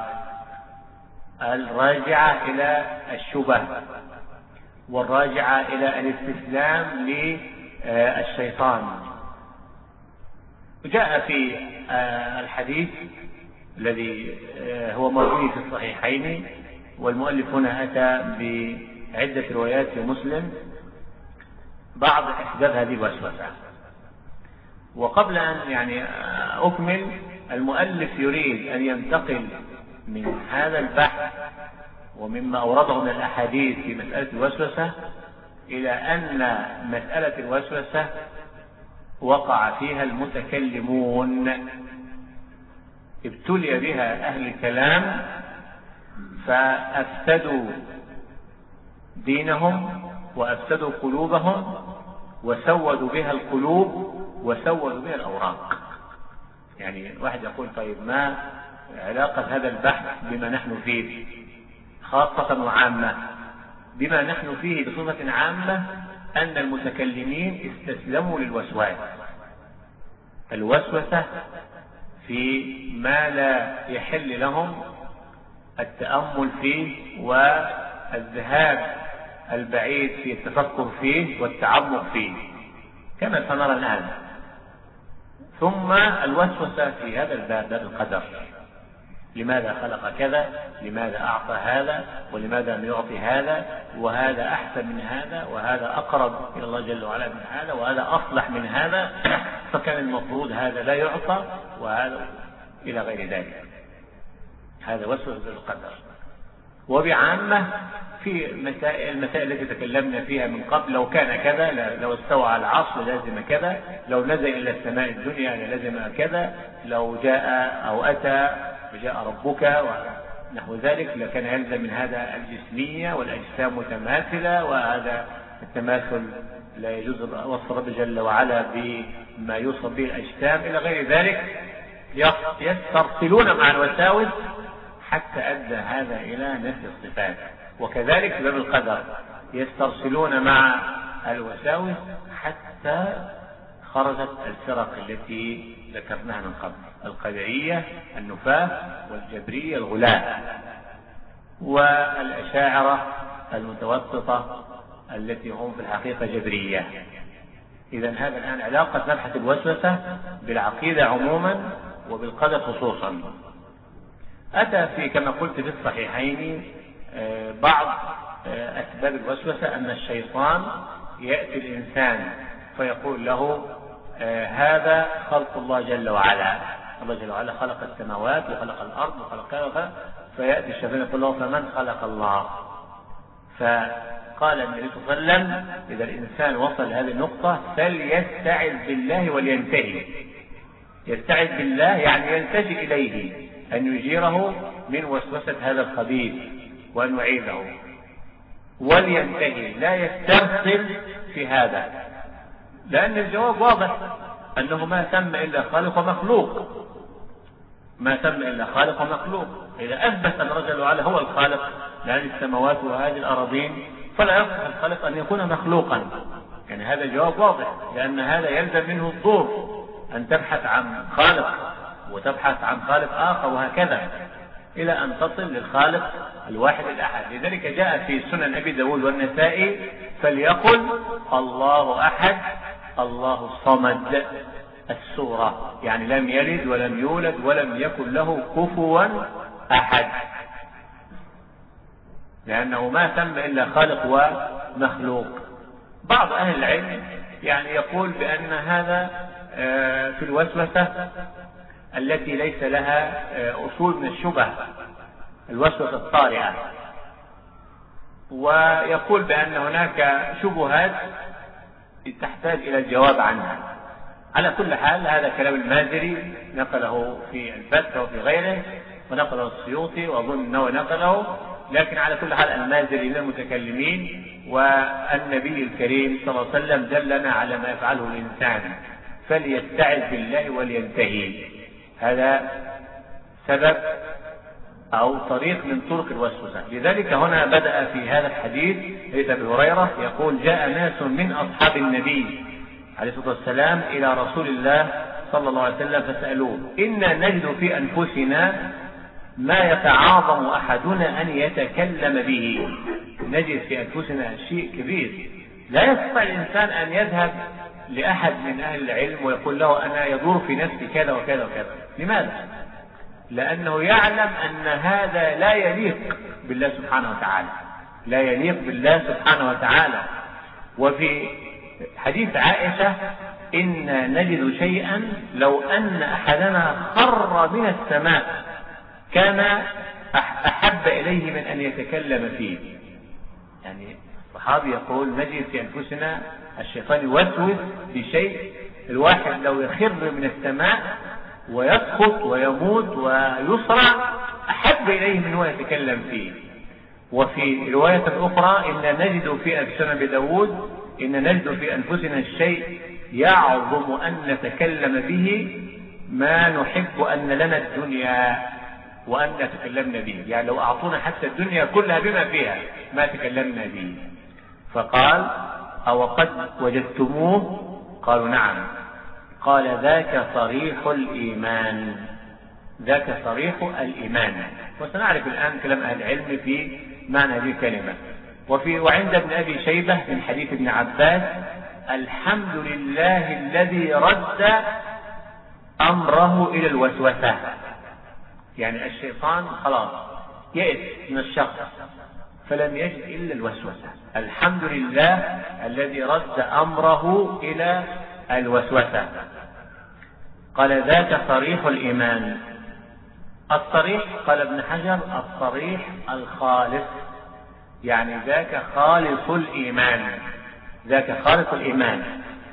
الراجعة إلى الشبه والراجعة إلى الاستسلام للشيطان. وجاء في الحديث الذي هو مروي في الصحيحين، والمؤلف هنا أتى بعدة روايات في مسلم بعض أسباب هذه الوسوسة. وقبل أن يعني أكمل، المؤلف يريد أن ينتقل من هذا البحث ومما أورده من الأحاديث في مسألة الوسوسة إلى أن مسألة الوسوسة وقع فيها المتكلمون، ابتلي بها أهل الكلام فأفسدوا دينهم وأفسدوا قلوبهم وسودوا بها القلوب وسودوا بها الأوراق. يعني واحد يقول طيب ما علاقة هذا البحث بما نحن فيه خاصة وعامة؟ بما نحن فيه بصفة عامة أن المتكلمين استسلموا للوسواس، الوسوسة في ما لا يحل لهم التأمل فيه والذهاب البعيد في التفكر فيه والتعمق فيه، كما سنرى الآن. ثم الوسوسة في هذا الباب، باب القدر. لماذا خلق كذا؟ لماذا أعطى هذا؟ ولماذا لم يعطي هذا؟ وهذا أحسن من هذا، وهذا أقرب إلى الله جل وعلا من هذا، وهذا أصلح من هذا، فكان المفروض هذا لا يعطى وهذا إلى غير ذلك. هذا وسوسة القدر. وبعامة في المسائل التي تكلمنا فيها من قبل، لو كان كذا، لو استوى على العرش لازم كذا، لو نزل إلى السماء الدنيا لازم كذا، لو جاء أو أتى وجاء ربك ونحو ذلك لكان يلزم من هذا الجسمية والأجسام متماثلة، وهذا التماثل لا يجوز وصف رب جل وعلا بما يوصف به الأجسام إلى غير ذلك. يسترسلون مع الوساوس حتى أدى هذا إلى نفي الصفات. وكذلك باب القدر يسترسلون مع الوساوس حتى خرجت الفرق التي ذكرناها من قبل، القدرية النفاة، والجبرية الغلاة، والأشاعرة المتوسطة التي هم في الحقيقة جبرية. إذن هذا الآن علاقة مبحث الوسوسة بالعقيدة عموما وبالقدر خصوصا. أتى في كما قلت في الصحيحين بعض أسباب الوسوسة أن الشيطان يأتي الإنسان فيقول له هذا خلق الله جل وعلا، الله جل وعلا خلق السماوات وخلق الأرض وخلق كذا، فيأتي الشيطان يقول له فمن خلق الله؟ فقال النبي صلى الله عليه وسلم إذا الإنسان وصل لهذه النقطة فليستعذ بالله ولينتهي. يستعذ بالله يعني يلتجئ إليه أن يجيره من وسوسة هذا الخبيث وأن يعيده، ولينتهي لا يسترسل في هذا، لأن الجواب واضح أنه ما ثم إلا خالق ومخلوق، ما ثم إلا خالق ومخلوق. إذا أثبت أن رجل وعلا هو الخالق لهذه السماوات وهذه الأراضين فلا يصح الخالق أن يكون مخلوقا. يعني هذا الجواب واضح، لأن هذا يلزم منه الدور أن تبحث عن خالق وتبحث عن خالق آخر وهكذا إلى أن تصل للخالق الواحد الأحد. لذلك جاء في سنن أبي داود والنسائي فليقل الله أحد الله الصمد السورة، يعني لم يلد ولم يولد ولم يكن له كفوا أحد، لأنه ما ثم إلا خالق ومخلوق. بعض أهل العلم يعني يقول بأن هذا في الوسوسة التي ليس لها أصول من الشبه، الوسوسة الطارئة، ويقول بأن هناك شبهات تحتاج إلى الجواب عنها. على كل حال هذا كلام المازري نقله في الفتح وفي غيره، ونقله السيوطي وأظن أنه نقله، لكن على كل حال المازري من المتكلمين، والنبي الكريم صلى الله عليه وسلم دلنا على ما يفعله الإنسان فليستعذ بالله ولينتهي. هذا سبب أو طريق من طرق الوسوسة. لذلك هنا بدأ في هذا الحديث حديث أبي هريرة يقول جاء ناس من أصحاب النبي عليه الصلاة والسلام إلى رسول الله صلى الله عليه وسلم فسألوه إنا نجد في أنفسنا ما يتعاظم أحدنا أن يتكلم به. نجد في أنفسنا شيء كبير لا يستطيع الإنسان أن يذهب لأحد من أهل العلم ويقول له أنا يدور في نفسي كذا وكذا وكذا. لماذا؟ لأنه يعلم أن هذا لا يليق بالله سبحانه وتعالى، لا يليق بالله سبحانه وتعالى. وفي حديث عائشة إن نجد شيئا لو أن أحدنا خر من السماء كان أحب إليه من أن يتكلم فيه. يعني الصحابي يقول نجد في أنفسنا الشيطان يوسوس بشيء، الواحد لو يخر من السماء ويسقط ويموت ويصرع أحب إليه من هو يتكلم فيه. وفي رواية أخرى إن نجد في أنفسنا بداود إن نجد في أنفسنا الشيء يعظم أن نتكلم به ما نحب أن لنا الدنيا وأن نتكلمنا به. يعني لو أعطونا حتى الدنيا كلها بما فيها ما تكلمنا به. فقال أو قد وجدتموه؟ قالوا نعم. قال ذاك صريح الإيمان، ذاك صريح الإيمان. وسنعرف الآن كلام أهل العلم في معنى هذه الكلمة. وعند ابن أبي شيبة من حديث ابن عباس الحمد لله الذي رد أمره إلى الوسوسة. يعني الشيطان خلاص يئس من الشخص فلم يجد إلا الوسوسة. الحمد لله الذي رد أمره إلى الوسوسة. قال ذاك صريح الإيمان. الصريح قال ابن حجر الصريح الخالص، يعني ذاك خالص الإيمان، ذاك خالص الإيمان.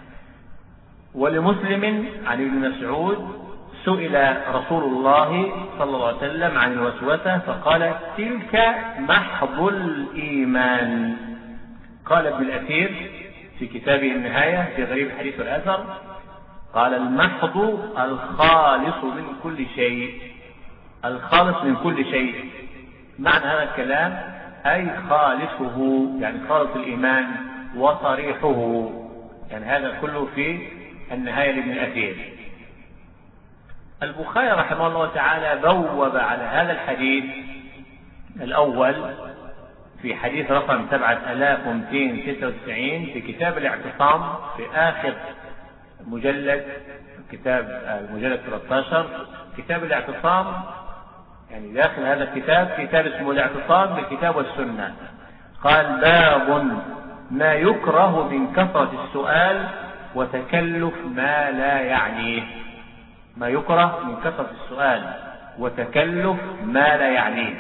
ولمسلم عن ابن مسعود سئل رسول الله صلى الله عليه وسلم عن الوسوسة فقال تلك محض الإيمان. قال ابن الأثير في كتابه النهاية في غريب الحديث والأثر قال المحض الخالص من كل شيء، الخالص من كل شيء. معنى هذا الكلام أي خالصه، يعني خالص الإيمان وصريحه، يعني هذا كله في النهاية لابن الأثير. البخاري رحمه الله تعالى بوب على هذا الحديث الأول في حديث رقم 7296 في كتاب الاعتصام في آخر مجلد، كتاب المجلد 13 كتاب الاعتصام، يعني داخل هذا الكتاب كتاب اسمه الاعتصام بالكتاب والسنة. قال باب ما يكره من كثرة السؤال وتكلف ما لا يعنيه. ما يكره من كثرة السؤال وتكلف ما لا يعنيه.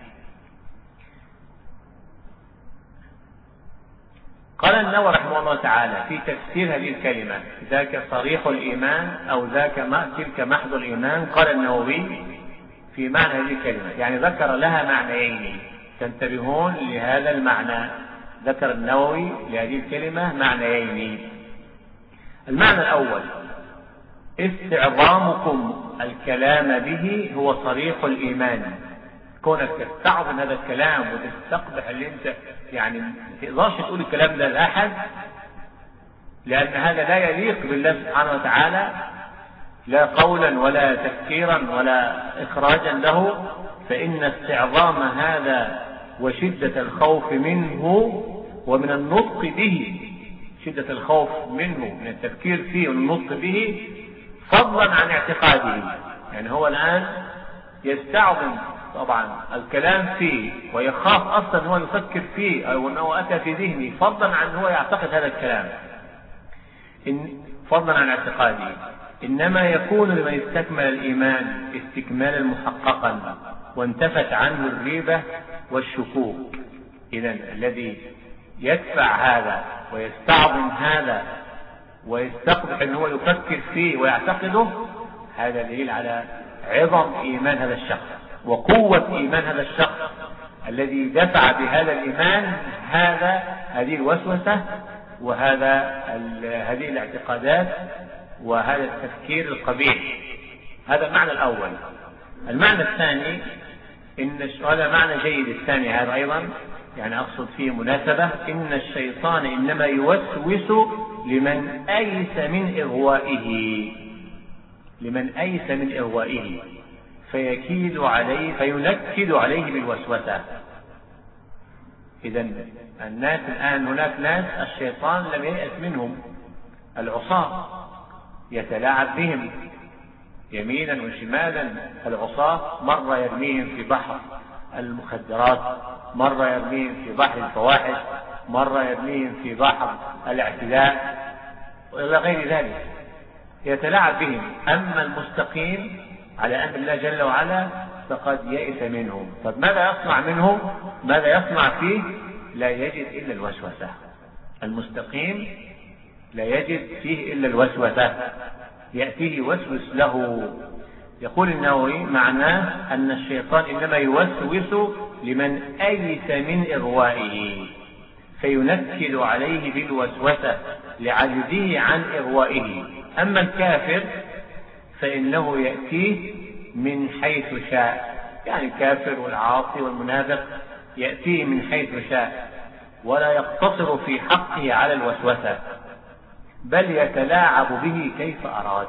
قال النووي رحمه الله تعالى في تفسير هذه الكلمة ذاك صريح الإيمان أو تلك محض الإيمان، قال النووي في معنى هذه الكلمة، يعني ذكر لها معنيين، تنتبهون لهذا المعنى. ذكر النووي لهذه الكلمة معنيين. المعنى الأول استعظامكم الكلام به هو صريح الإيمان، كونك تستعظم هذا الكلام وتستقبح اللي انت يعني ما تقدرش تقول الكلام ده لأحد، لأن هذا لا يليق بالله سبحانه وتعالى لا قولا ولا تفكيرا ولا إخراجا له. فإن استعظام هذا وشدة الخوف منه ومن النطق به، شدة الخوف منه من التفكير فيه والنطق به فضلا عن اعتقاده، يعني هو الآن يستعظم طبعا الكلام فيه ويخاف أصلا هو يفكر فيه أو أنه أتى في ذهنه فضلا عن هو يعتقد هذا الكلام فضلا عن اعتقاده. إنما يكون لمن استكمل الإيمان استكمالا محققا وانتفت عنه الريبة والشكوك. إذن الذي يدفع هذا ويستعظم هذا ويستقبح أنه يفكر فيه ويعتقده، هذا دليل على عظم إيمان هذا الشخص وقوة إيمان هذا الشخص الذي دفع بهذا الإيمان هذه الوسوسة هذه الاعتقادات وهذا التفكير القبيح. هذا المعنى الأول. المعنى الثاني هذا معنى جيد الثاني هذا أيضا، يعني أقصد فيه مناسبة. إن الشيطان إنما يوسوس لمن أيس من إغوائه فينكد عليه بالوسوسة. إذن الناس الآن هناك ناس الشيطان لم ييأس منهم، العصاة يتلاعب بهم يمينا وشمالا. العصاة مرة يرميهم في بحر المخدرات، مرة يرميهم في بحر الفواحش، مرة يرميهم في بحر الاعتداء وإلى غير ذلك، يتلاعب بهم. أما المستقيم على أمر الله جل وعلا فقد يئس منهم. طب ماذا يصنع منهم؟ ماذا يصنع فيه؟ لا يجد إلا الوسوسة. المستقيم لا يجد فيه إلا الوسوسة، يأتيه يوسوس له. يقول النووي معناه أن الشيطان إنما يوسوس لمن أيس من إغوائه فينكد عليه بالوسوسة لعجزه عن إغوائه. أما الكافر فإنه يأتيه من حيث شاء، يعني الكافر والعاصي والمنافق يأتيه من حيث شاء ولا يقتصر في حقه على الوسوسة، بل يتلاعب به كيف أراد،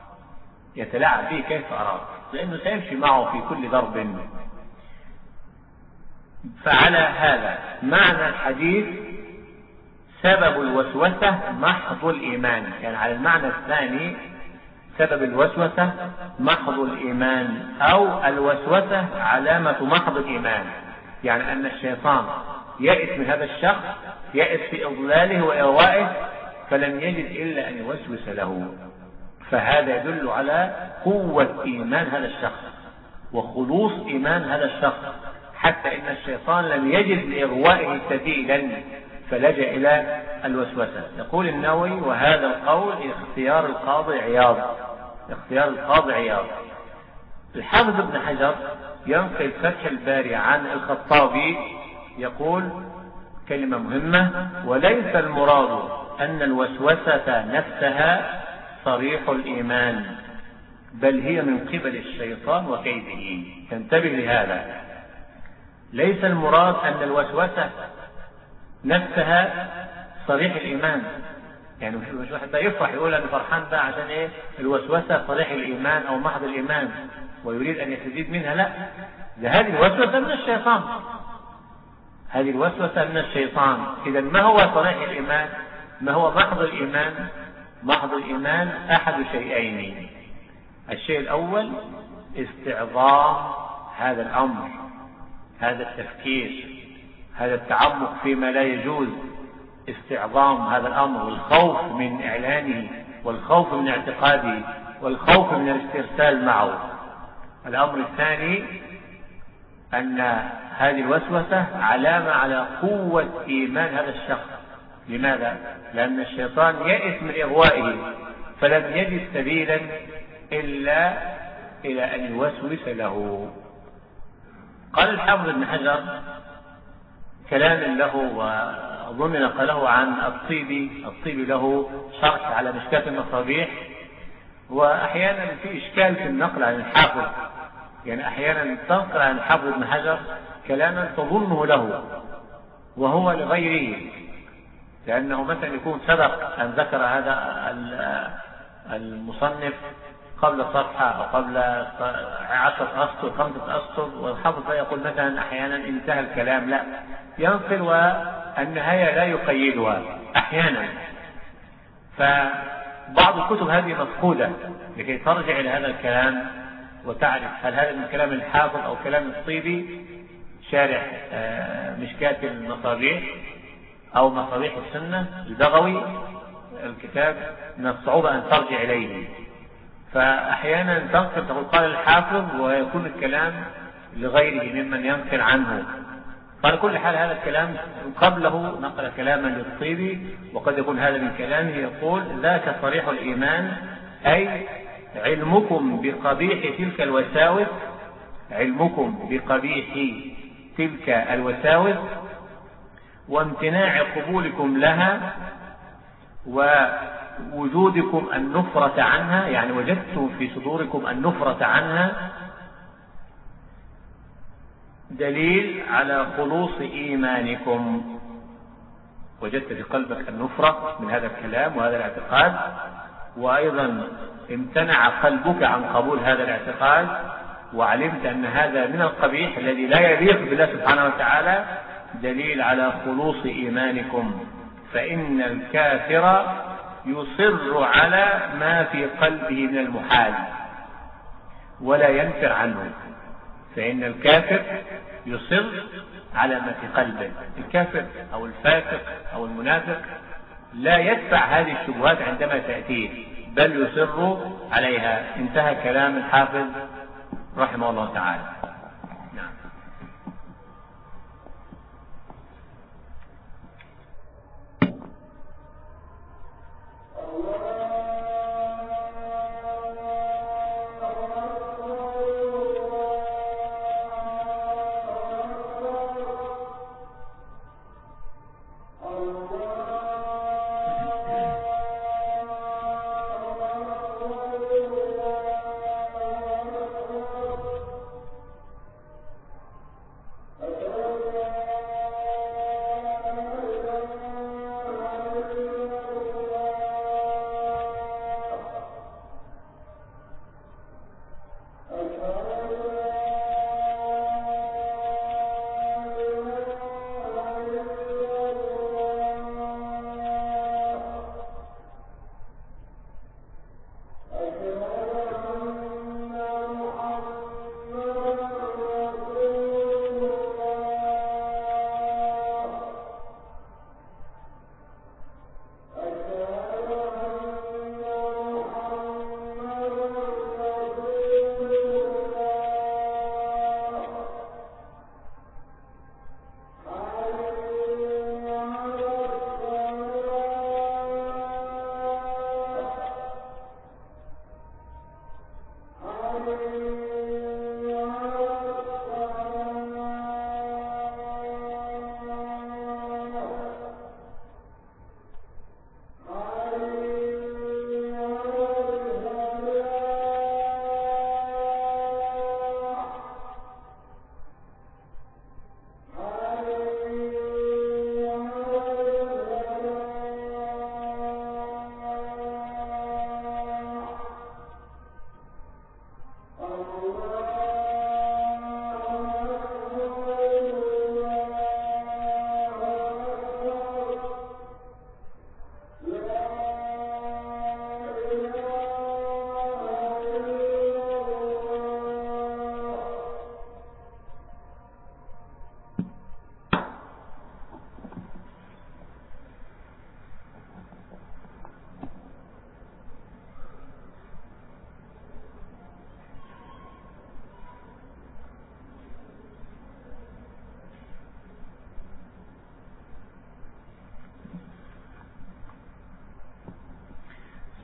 لأنه سيمشي معه في كل ضرب. فعلى هذا معنى الحديث سبب الوسوسة محض الإيمان، يعني على المعنى الثاني سبب الوسوسة محض الإيمان، أو الوسوسة علامة محض الإيمان، يعني أن الشيطان يئس من هذا الشخص، يئس في إضلاله وإغوائه، فلم يجد إلا أن يوسوس له. فهذا يدل على قوة إيمان هذا الشخص وخلوص إيمان هذا الشخص، حتى إن الشيطان لم يجد لإغوائه سبيلا فلجأ إلى الوسوسة. يقول النووي: وهذا القول اختيار القاضي عياض. اختيار القاضي عياض. الحافظ ابن حجر ينقل فتح الباري عن الخطابي يقول كلمة مهمة: وليس المراد أن الوسوسة نفسها صريح الإيمان، بل هي من قبل الشيطان وكيده. تنتبه لهذا، ليس المراد أن الوسوسة نفسها صريح الإيمان، يعني مش واحد يفرح يقول أنا فرحان بقى عشان إيه الوسوسة صريح الإيمان أو محض الإيمان ويريد أن يستزيد منها. لا، هذه الوسوسة من الشيطان، هذه الوسوسة من الشيطان. إذا ما هو صريح الإيمان؟ ما هو محض الإيمان؟ محض الإيمان أحد شيئين: الشيء الأول استعظام هذا الأمر، هذا التفكير، هذا التعمق فيما لا يجوز، استعظام هذا الأمر والخوف من إعلانه والخوف من اعتقاده والخوف من الاسترسال معه. الأمر الثاني أن هذه الوسوسة علامة على قوة إيمان هذا الشخص. لماذا؟ لأن الشيطان يئس من إغوائه فلم يجد سبيلا إلا إلى أن يوسوس له. قال الحافظ ابن حجر كلام له وأظن نقله عن الطيبي له شرح على مشكاة المصابيح، وأحيانا في إشكال في النقل عن الحافظ، يعني أحيانا تنقل عن الحافظ ابن حجر كلاما تظنه له وهو لغيره، لأنه مثلا يكون سبق أن ذكر هذا المصنف قبل صفحة أو قبل 10 أسطر 5 أسطر، والحافظ لا يقول مثلا أحيانا انتهى الكلام، لا، ينقل والنهاية لا يقيدها أحيانا. فبعض الكتب هذه مفقودة لكي ترجع إلى هذا الكلام وتعرف هل هذا من كلام الحافظ أو كلام الطيبي شارح مشكاة المصابيح أو مصابيح السنة البغوي. الكتاب من الصعوبة أن ترجع إليه، فأحيانا تنقل تقول قال الحافظ ويكون الكلام لغيره ممن ينقل عنه. فعلى كل حال هذا الكلام قبله نقل كلاما للطيبي، وقد يكون هذا من كلامه. يقول: ذاك صريح الإيمان، أي علمكم بقبيح تلك الوساوس، علمكم بقبيح تلك الوساوس وامتناع قبولكم لها ووجودكم النفرة عنها، يعني وجدتم في صدوركم النفرة عنها، دليل على خلوص إيمانكم. وجدت في قلبك النفرة من هذا الكلام وهذا الاعتقاد، وأيضا امتنع قلبك عن قبول هذا الاعتقاد، وعلمت أن هذا من القبيح الذي لا يليق بالله سبحانه وتعالى، دليل على خلوص إيمانكم. فإن الكافر يصر على ما في قلبه من المحال ولا ينفر عنه. فإن الكافر يصر على ما في قلبه. الكافر أو الفاسق أو المنافق لا يدفع هذه الشبهات عندما تأتيه، بل يصر عليها. انتهى كلام الحافظ رحمه الله تعالى. نعم.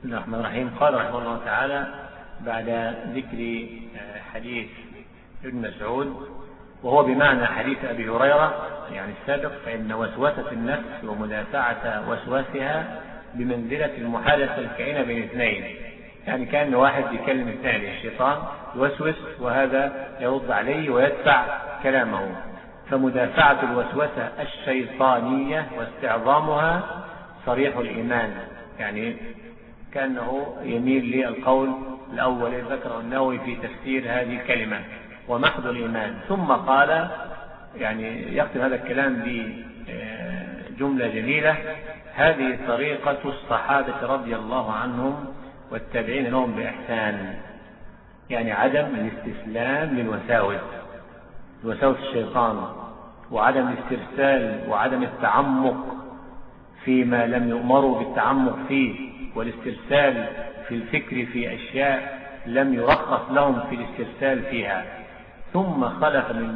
بسم الله الرحمن الرحيم. قال رحمه الله تعالى بعد ذكر حديث ابن مسعود وهو بمعنى حديث أبي هريرة يعني السابق، فإن وسوسة النفس ومدافعة وسواسها بمنزلة المحادثة الكائنة بين اثنين، يعني كأن واحد يكلم الثاني، الشيطان يوسوس وهذا يرد عليه ويدفع كلامه. فمدافعة الوسوسة الشيطانية واستعظامها صريح الإيمان، يعني كأنه يميل للقول الأول ذكره النووي في تفسير هذه الكلمة ومحض الإيمان. ثم قال يعني يختم هذا الكلام بجملة جميلة: هذه طريقة الصحابة رضي الله عنهم والتابعين لهم بإحسان، يعني عدم الاستسلام للوساوس الشيطان، وعدم الاسترسال وعدم التعمق فيما لم يؤمروا بالتعمق فيه، والاسترسال في الفكر في أشياء لم يرخص لهم في الاسترسال فيها. ثم خلف من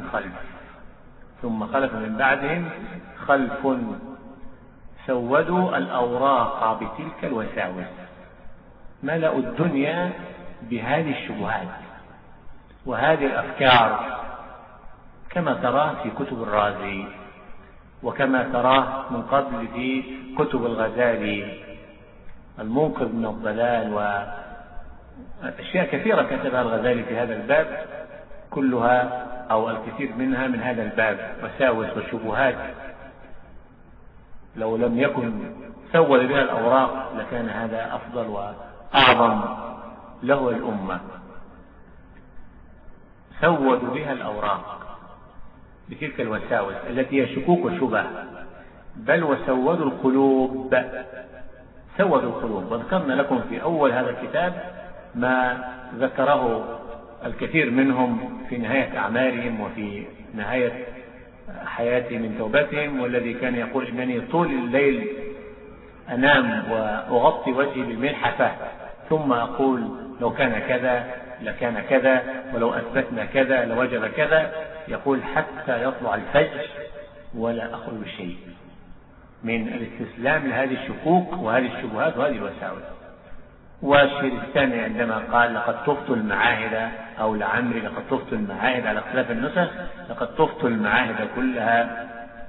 بعدهم خلف سودوا الأوراق بتلك الوساوس، ملأوا الدنيا بهذه الشبهات وهذه الأفكار، كما تراه في كتب الرازي وكما تراه من قبل في كتب الغزالي المنقذ من الضلال، وأشياء كثيرة كتبها الغزالي في هذا الباب، كلها أو الكثير منها من هذا الباب، وساوس وشبهات لو لم يكن سود بها الأوراق لكان هذا أفضل وأعظم له الأمة. سودوا بها الأوراق بتلك الوساوس التي هي شكوك وشبه، بل وسودوا القلوب. وذكرنا لكم في أول هذا الكتاب ما ذكره الكثير منهم في نهاية أعمارهم وفي نهاية حياتهم من توبتهم، والذي كان يقول إنني طول الليل أنام وأغطي وجهي بالملحفة ثم أقول لو كان كذا لكان كذا، ولو أثبتنا كذا لوجب كذا، يقول حتى يطلع الفجر ولا أخرج شيء من الاستسلام لهذه الشكوك وهذه الشبهات وهذه الوساوس. والشيرستاني عندما قال لقد طفت المعاهد، أو لعمري لقد طفت المعاهد على اختلاف النسخ، لقد طفت المعاهد كلها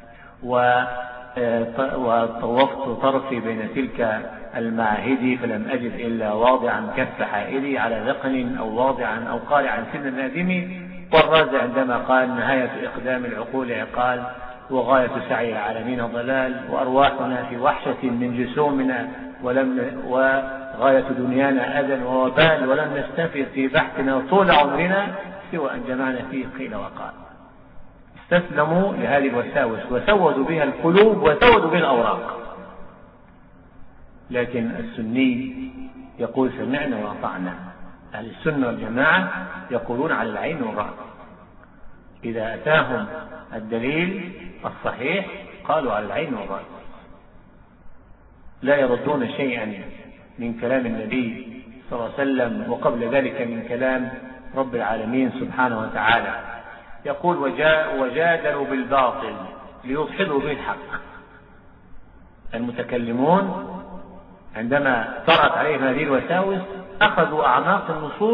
وطوفت طرفي بين تلك المعاهد فلم أجد إلا واضعا كف حائلي على ذقن أو واضعا أو قارعا سن النادم. والرازي عندما قال نهاية إقدام العقول عقال وغاية سعي العالمين ضلال، وأرواحنا في وحشة من جسومنا وغاية دنيانا أذى ووبال، ولم نستفد في بحثنا طول عمرنا سوى أن جمعنا فيه قيل وقال. استسلموا لهذه الوساوس وسودوا بها القلوب وسودوا بها الأوراق. لكن السني يقول سمعنا وأطعنا، أهل السنة والجماعة يقولون على العين والرأس، إذا أتاهم الدليل الصحيح قالوا على العين والرأس، لا يردون شيئا من كلام النبي صلى الله عليه وسلم وقبل ذلك من كلام رب العالمين سبحانه وتعالى. يقول وجادلوا بالباطل ليدحضوا به الحق. المتكلمون عندما طرأت عليهم هذه الوساوس أخذوا أعناق النصوص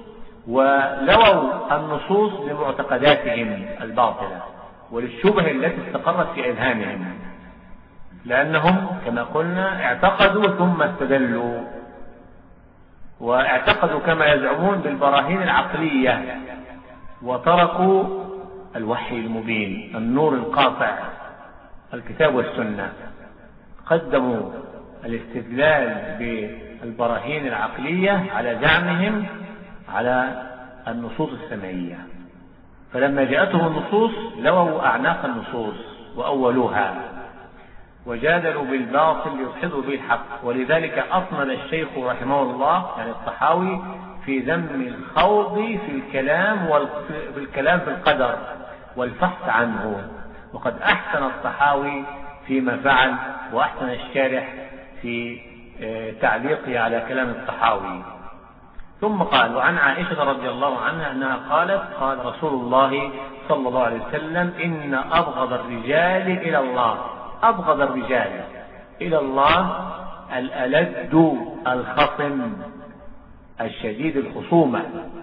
ولووا النصوص لمعتقداتهم الباطلة وللشبه التي استقرت في أذهانهم، لأنهم كما قلنا اعتقدوا ثم استدلوا، واعتقدوا كما يزعمون بالبراهين العقلية وتركوا الوحي المبين النور القاطع الكتاب والسنة. قدموا الاستدلال بالبراهين العقلية على زعمهم على النصوص السمعية، فلما جاءتهم النصوص لووا أعناق النصوص وأولوها وجادلوا بالباطل ليدحضوا به الحق. ولذلك أصمد الشيخ رحمه الله يعني الطحاوي في ذم الخوض في الكلام في القدر والفحص عنه، وقد أحسن الطحاوي فيما فعل وأحسن الشارح في تعليقه على كلام الطحاوي. ثم قال وعن عائشة رضي الله عنها أنها قالت قال رسول الله صلى الله عليه وسلم إن أبغض الرجال إلى الله الألد الخصم الشديد الخصومة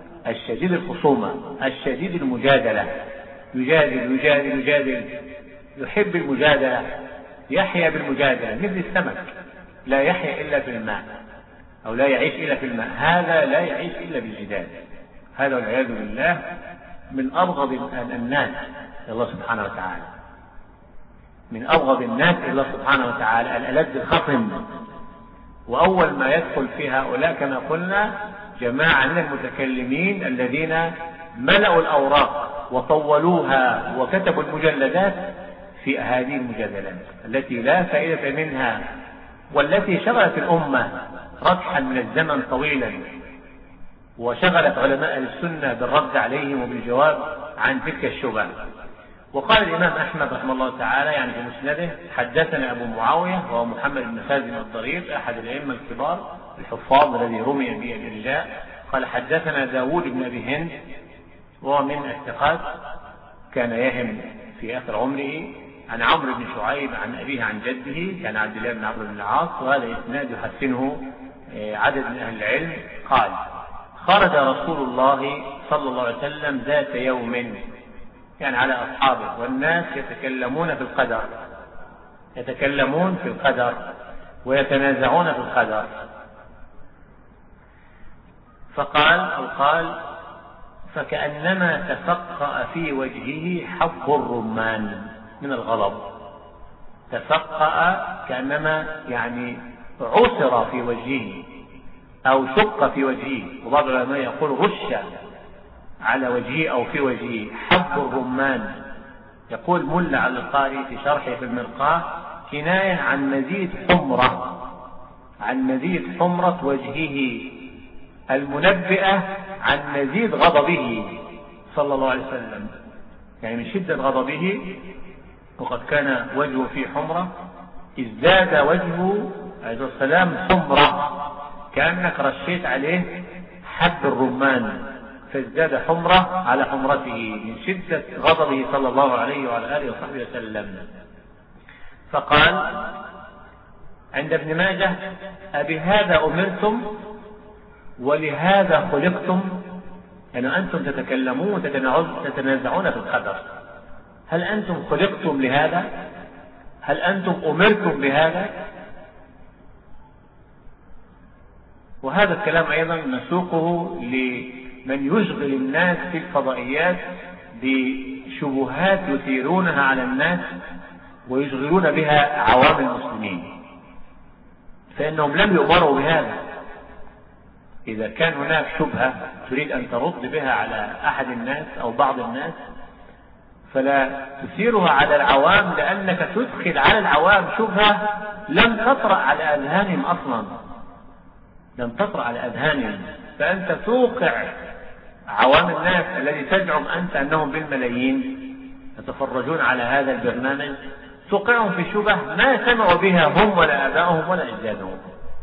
الشديد المجادلة، يجادل، يحب المجادلة، يحيا بالمجادلة، مثل السمك لا يحيا إلا في الماء أو لا يعيش إلا في الماء، هذا لا يعيش إلا بالجدال. هذا والعياذ بالله من أبغض الناس إلى الله سبحانه وتعالى، من أبغض الناس إلى الله سبحانه وتعالى الألد الخصم. وأول ما يدخل في هؤلاء كما قلنا جماعة من المتكلمين الذين ملأوا الأوراق وطولوها وكتبوا المجلدات في هذه المجادلات التي لا فائدة منها، والتي شغلت الأمة ركحا من الزمن طويلا، وشغلت علماء السنة بالرد عليهم وبالجواب عن تلك الشبهة. وقال الإمام أحمد رحمه الله تعالى يعني في مسنده: حدثنا أبو معاوية وهو محمد بن خازم الضرير أحد الأئمة الكبار الحفاظ الذي رمي به الإرجاء. قال: حدثنا داود بن أبي هند وهو من الثقات كان يهم في آخر عمره، عن عمرو بن شعيب عن أبيه عن جده كان عبد الله بن عمرو بن العاص، وهذا إسناد يحسنه عدد من أهل العلم. قال: خرج رسول الله صلى الله عليه وسلم ذات يوم يعني على أصحابه، والناس يتكلمون في القدر ويتنازعون في القدر، فقال فكأنما تفقأ في وجهه حب الرمان من الغضب. تفقأ كأنما يعني عسر في وجهه أو شق في وجهه، وبعض العلماء يقول رش على وجهه أو في وجهه حب الرمان. يقول ملا على القاري في شرحه في المرقاة كناية عن مزيد حمرة وجهه المنبئة عن مزيد غضبه صلى الله عليه وسلم، يعني من شدة غضبه وقد كان وجهه فيه حمرة ازداد وجهه عليه السلام حمرة، كأنك رشيت عليه حب الرمان فازداد حمرة على حمرته من شدة غضبه صلى الله عليه وعلى آله وصحبه وسلم. فقال عند ابن ماجه: أبهذا أمرتم ولهذا خلقتم؟ يعني أنتم تتكلمون وتتنازعون في القدر، هل أنتم خلقتم لهذا؟ هل أنتم أمرتم بهذا؟ وهذا الكلام أيضا نسوقه لمن يشغل الناس في الفضائيات بشبهات يثيرونها على الناس ويشغلون بها عوام المسلمين، فإنهم لم يؤمروا بهذا. إذا كان هناك شبهة تريد أن ترد بها على أحد الناس أو بعض الناس فلا تثيرها على العوام، لأنك تدخل على العوام شبهة لم تطرأ على أذهانهم أصلا، فأنت توقع عوام الناس الذي تزعم أنت أنهم بالملايين يتفرجون على هذا البرنامج، توقعهم في شبه ما سمعوا بها هم ولا آباؤهم ولا أجدادهم.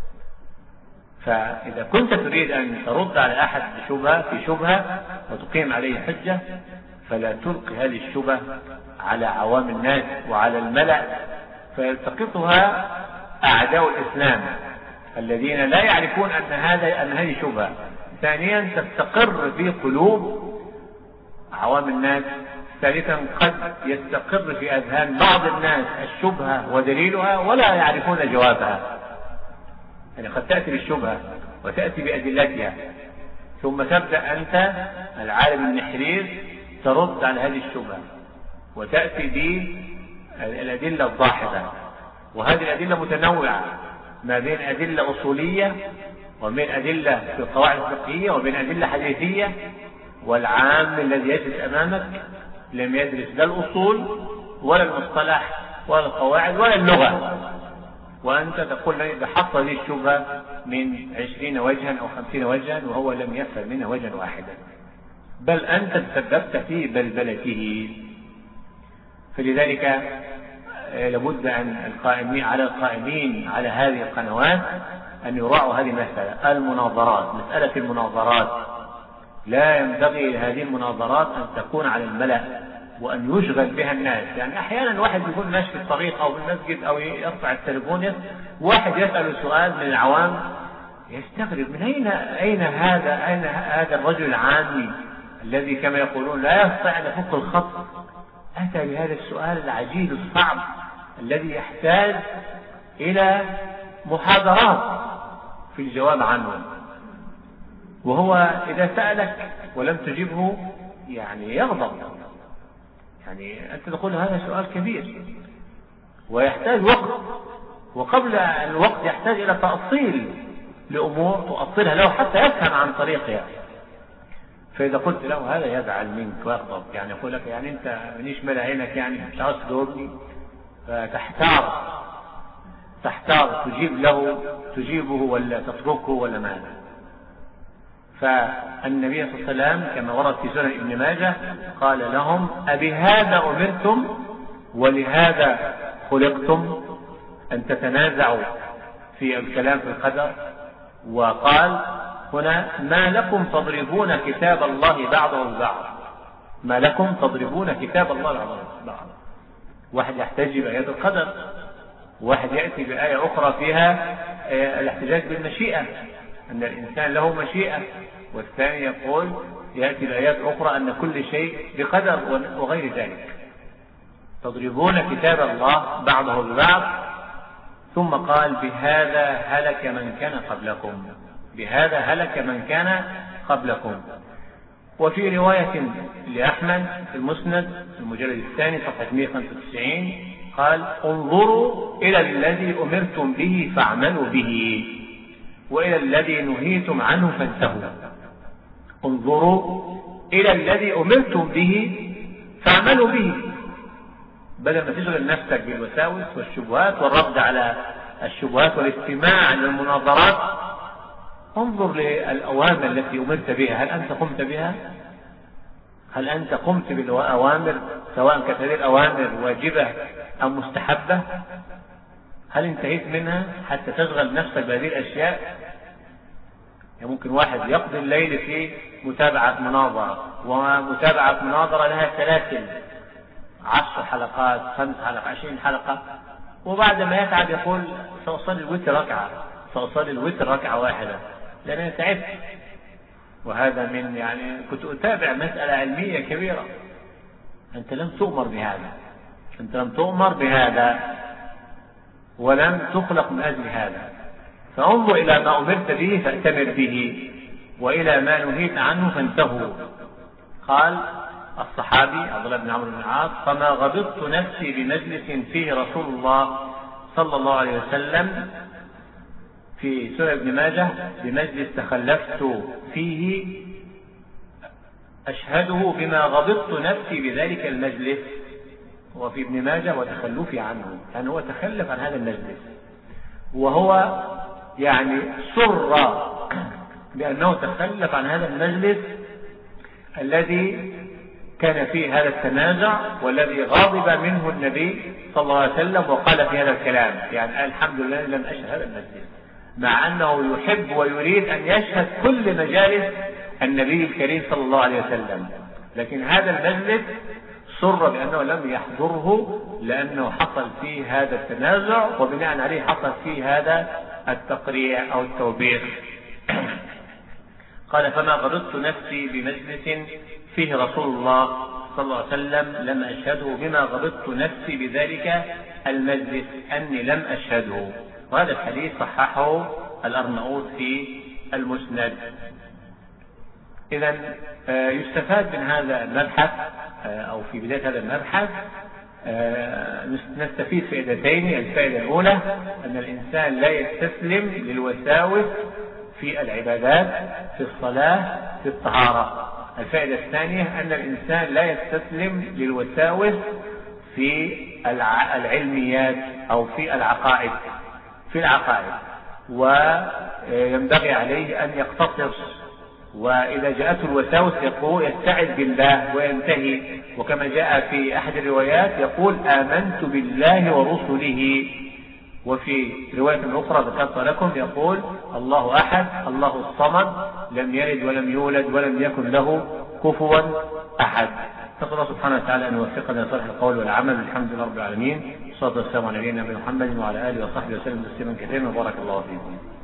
فإذا كنت تريد أن ترد على أحد في شبهة وتقيم عليه حجة، فلا تلقي هذه الشبهة على عوام الناس وعلى الملأ فيلتقطها أعداء الإسلام الذين لا يعرفون أن هذه شبهة. ثانيا تستقر في قلوب عوام الناس. ثالثا قد يستقر في أذهان بعض الناس الشبهة ودليلها ولا يعرفون جوابها، يعني قد تأتي بالشبهة وتأتي بأدلتها ثم تبدأ أنت العالم النحرير ترد على هذه الشبهة وتأتي بالأدلة الضاحكة، وهذه الأدلة متنوعة ما بين أدلة أصولية وبين أدلة في القواعد الفقهية وبين أدلة حديثية، والعام الذي يجلس أمامك لم يدرس لا الأصول ولا المصطلح ولا القواعد ولا اللغة، وأنت تقول لي بحط هذه الشبهة من 20 وجها أو 50 وجها وهو لم يفهم منها وجها واحدا، بل أنت تسببت في بلبلته. فلذلك لابد أن القائمين على هذه القنوات أن يراعوا هذه المسألة، مسألة المناظرات لا ينبغي لهذه المناظرات أن تكون على الملأ، وأن يشغل بها الناس. يعني أحيانا الواحد يكون ماشي في الطريق أو في المسجد أو يرفع التليفون، واحد يسأل سؤال من العوام يستغرب من أين هذا الرجل العامي الذي كما يقولون لا يستطيع أن يفك الخط، أتى بهذا السؤال العجيب الصعب الذي يحتاج إلى محاضرات في الجواب عنه. وهو إذا سألك ولم تجبه يعني يغضب، يعني أنت تقول هذا سؤال كبير ويحتاج وقت، وقبل الوقت يحتاج إلى تأصيل لأمور تؤصلها له حتى يفهم عن طريقها. فإذا قلت له هذا يزعل منك ويغضب، يعني يقول لك يعني أنت منيش ملا عينك، يعني مش عاوز تجاوبني، فتحتار تجيبه ولا تتركه ولا ماذا. فالنبي صلى الله عليه وسلم كما ورد في سنن ابن ماجه قال لهم أبهذا أمرتم ولهذا خلقتم أن تتنازعوا في الكلام في القدر؟ وقال هنا ما لكم تضربون كتاب الله بعضه البعض، ما لكم تضربون كتاب الله بعضه البعض. واحد يحتج بآيات القدر، واحد يأتي بآية أخرى فيها الاحتجاج بالمشيئة أن الإنسان له مشيئة، والثاني يقول يأتي بآيات أخرى أن كل شيء بقدر وغير ذلك. تضربون كتاب الله بعضه البعض. ثم قال بهذا هلك من كان قبلكم، بهذا هلك من كان قبلكم. وفي رواية لأحمد في المسند في المجلد الثاني صفحة 195 قال انظروا إلى الذي أمرتم به فاعملوا به وإلى الذي نهيتم عنه فانتهوا. انظروا إلى الذي أمرتم به فاعملوا به، بدل ما تشغل نفسك بالوساوس والشبهات والرد على الشبهات والاستماع للمناظرات، انظر للأوامر التي أمرت بها، هل أنت قمت بها؟ هل أنت قمت بالأوامر سواء كانت هذه الأوامر واجبة أم مستحبة؟ هل انتهيت منها حتى تشغل نفسك بهذه الأشياء؟ يعني ممكن واحد يقضي الليل في متابعة مناظرة، ومتابعة مناظرة لها سلاسل 10 حلقات 5 حلقات 20 حلقة، وبعد ما يتعب يقول سأصلي الوتر ركعة، سأصلي الوتر ركعة واحدة لأن أنا تعبت. وهذا من يعني كنت أتابع مسألة علمية كبيرة، أنت لم تؤمر بهذا، أنت لم تؤمر بهذا ولم تخلق من أجل هذا. فانظر إلى ما أمرت به فأتمر به وإلى ما نهيت عنه فانتهوا. قال الصحابي عبد الله بن عمرو بن العاص فما غبطت نفسي بمجلس فيه رسول الله صلى الله عليه وسلم في سنن ابن ماجه بمجلس تخلفت فيه أشهده بما غبطت نفسي بذلك المجلس. وفي ابن ماجه وتخلفي عنه، يعني هو تخلف عن هذا المجلس، وهو يعني سر بأنه تخلف عن هذا المجلس الذي كان فيه هذا التنازع والذي غاضب منه النبي صلى الله عليه وسلم وقال في هذا الكلام، يعني الحمد لله لم أشهد هذا المجلس، مع أنه يحب ويريد أن يشهد كل مجالس النبي الكريم صلى الله عليه وسلم، لكن هذا المجلس سر بأنه لم يحضره لأنه حصل فيه هذا التنازع، وبناء عليه حصل فيه هذا التقريع أو التوبيخ. قال فما غبطت نفسي بمجلس فيه رسول الله صلى الله عليه وسلم لم أشهده بما غبطت نفسي بذلك المجلس أني لم أشهده. وهذا الحديث صححه الأرناؤوط في المسند. إذن يستفاد من هذا المبحث أو في بداية هذا المبحث نستفيد فائدتين. الفائدة الأولى أن الإنسان لا يستسلم للوساوس في العبادات، في الصلاة، في الطهارة. الفائدة الثانية أن الإنسان لا يستسلم للوساوس في العلميات أو في العقائد، وينبغي عليه أن يقتصر، وإذا جاءته الوساوس يقول يستعذ بالله وينتهي. وكما جاء في أحد الروايات يقول آمنت بالله ورسله، وفي رواية أخرى ذكرت لكم يقول الله أحد الله الصمد لم يلد ولم يولد ولم يكن له كفوا أحد. نسأل الله سبحانه وتعالى أن يوفقنا لصالح القول والعمل. الحمد لله رب العالمين، والصلاة والسلام على نبينا محمد وعلى آله وصحبه وسلم تسليما كثيرا، وبارك الله فيكم.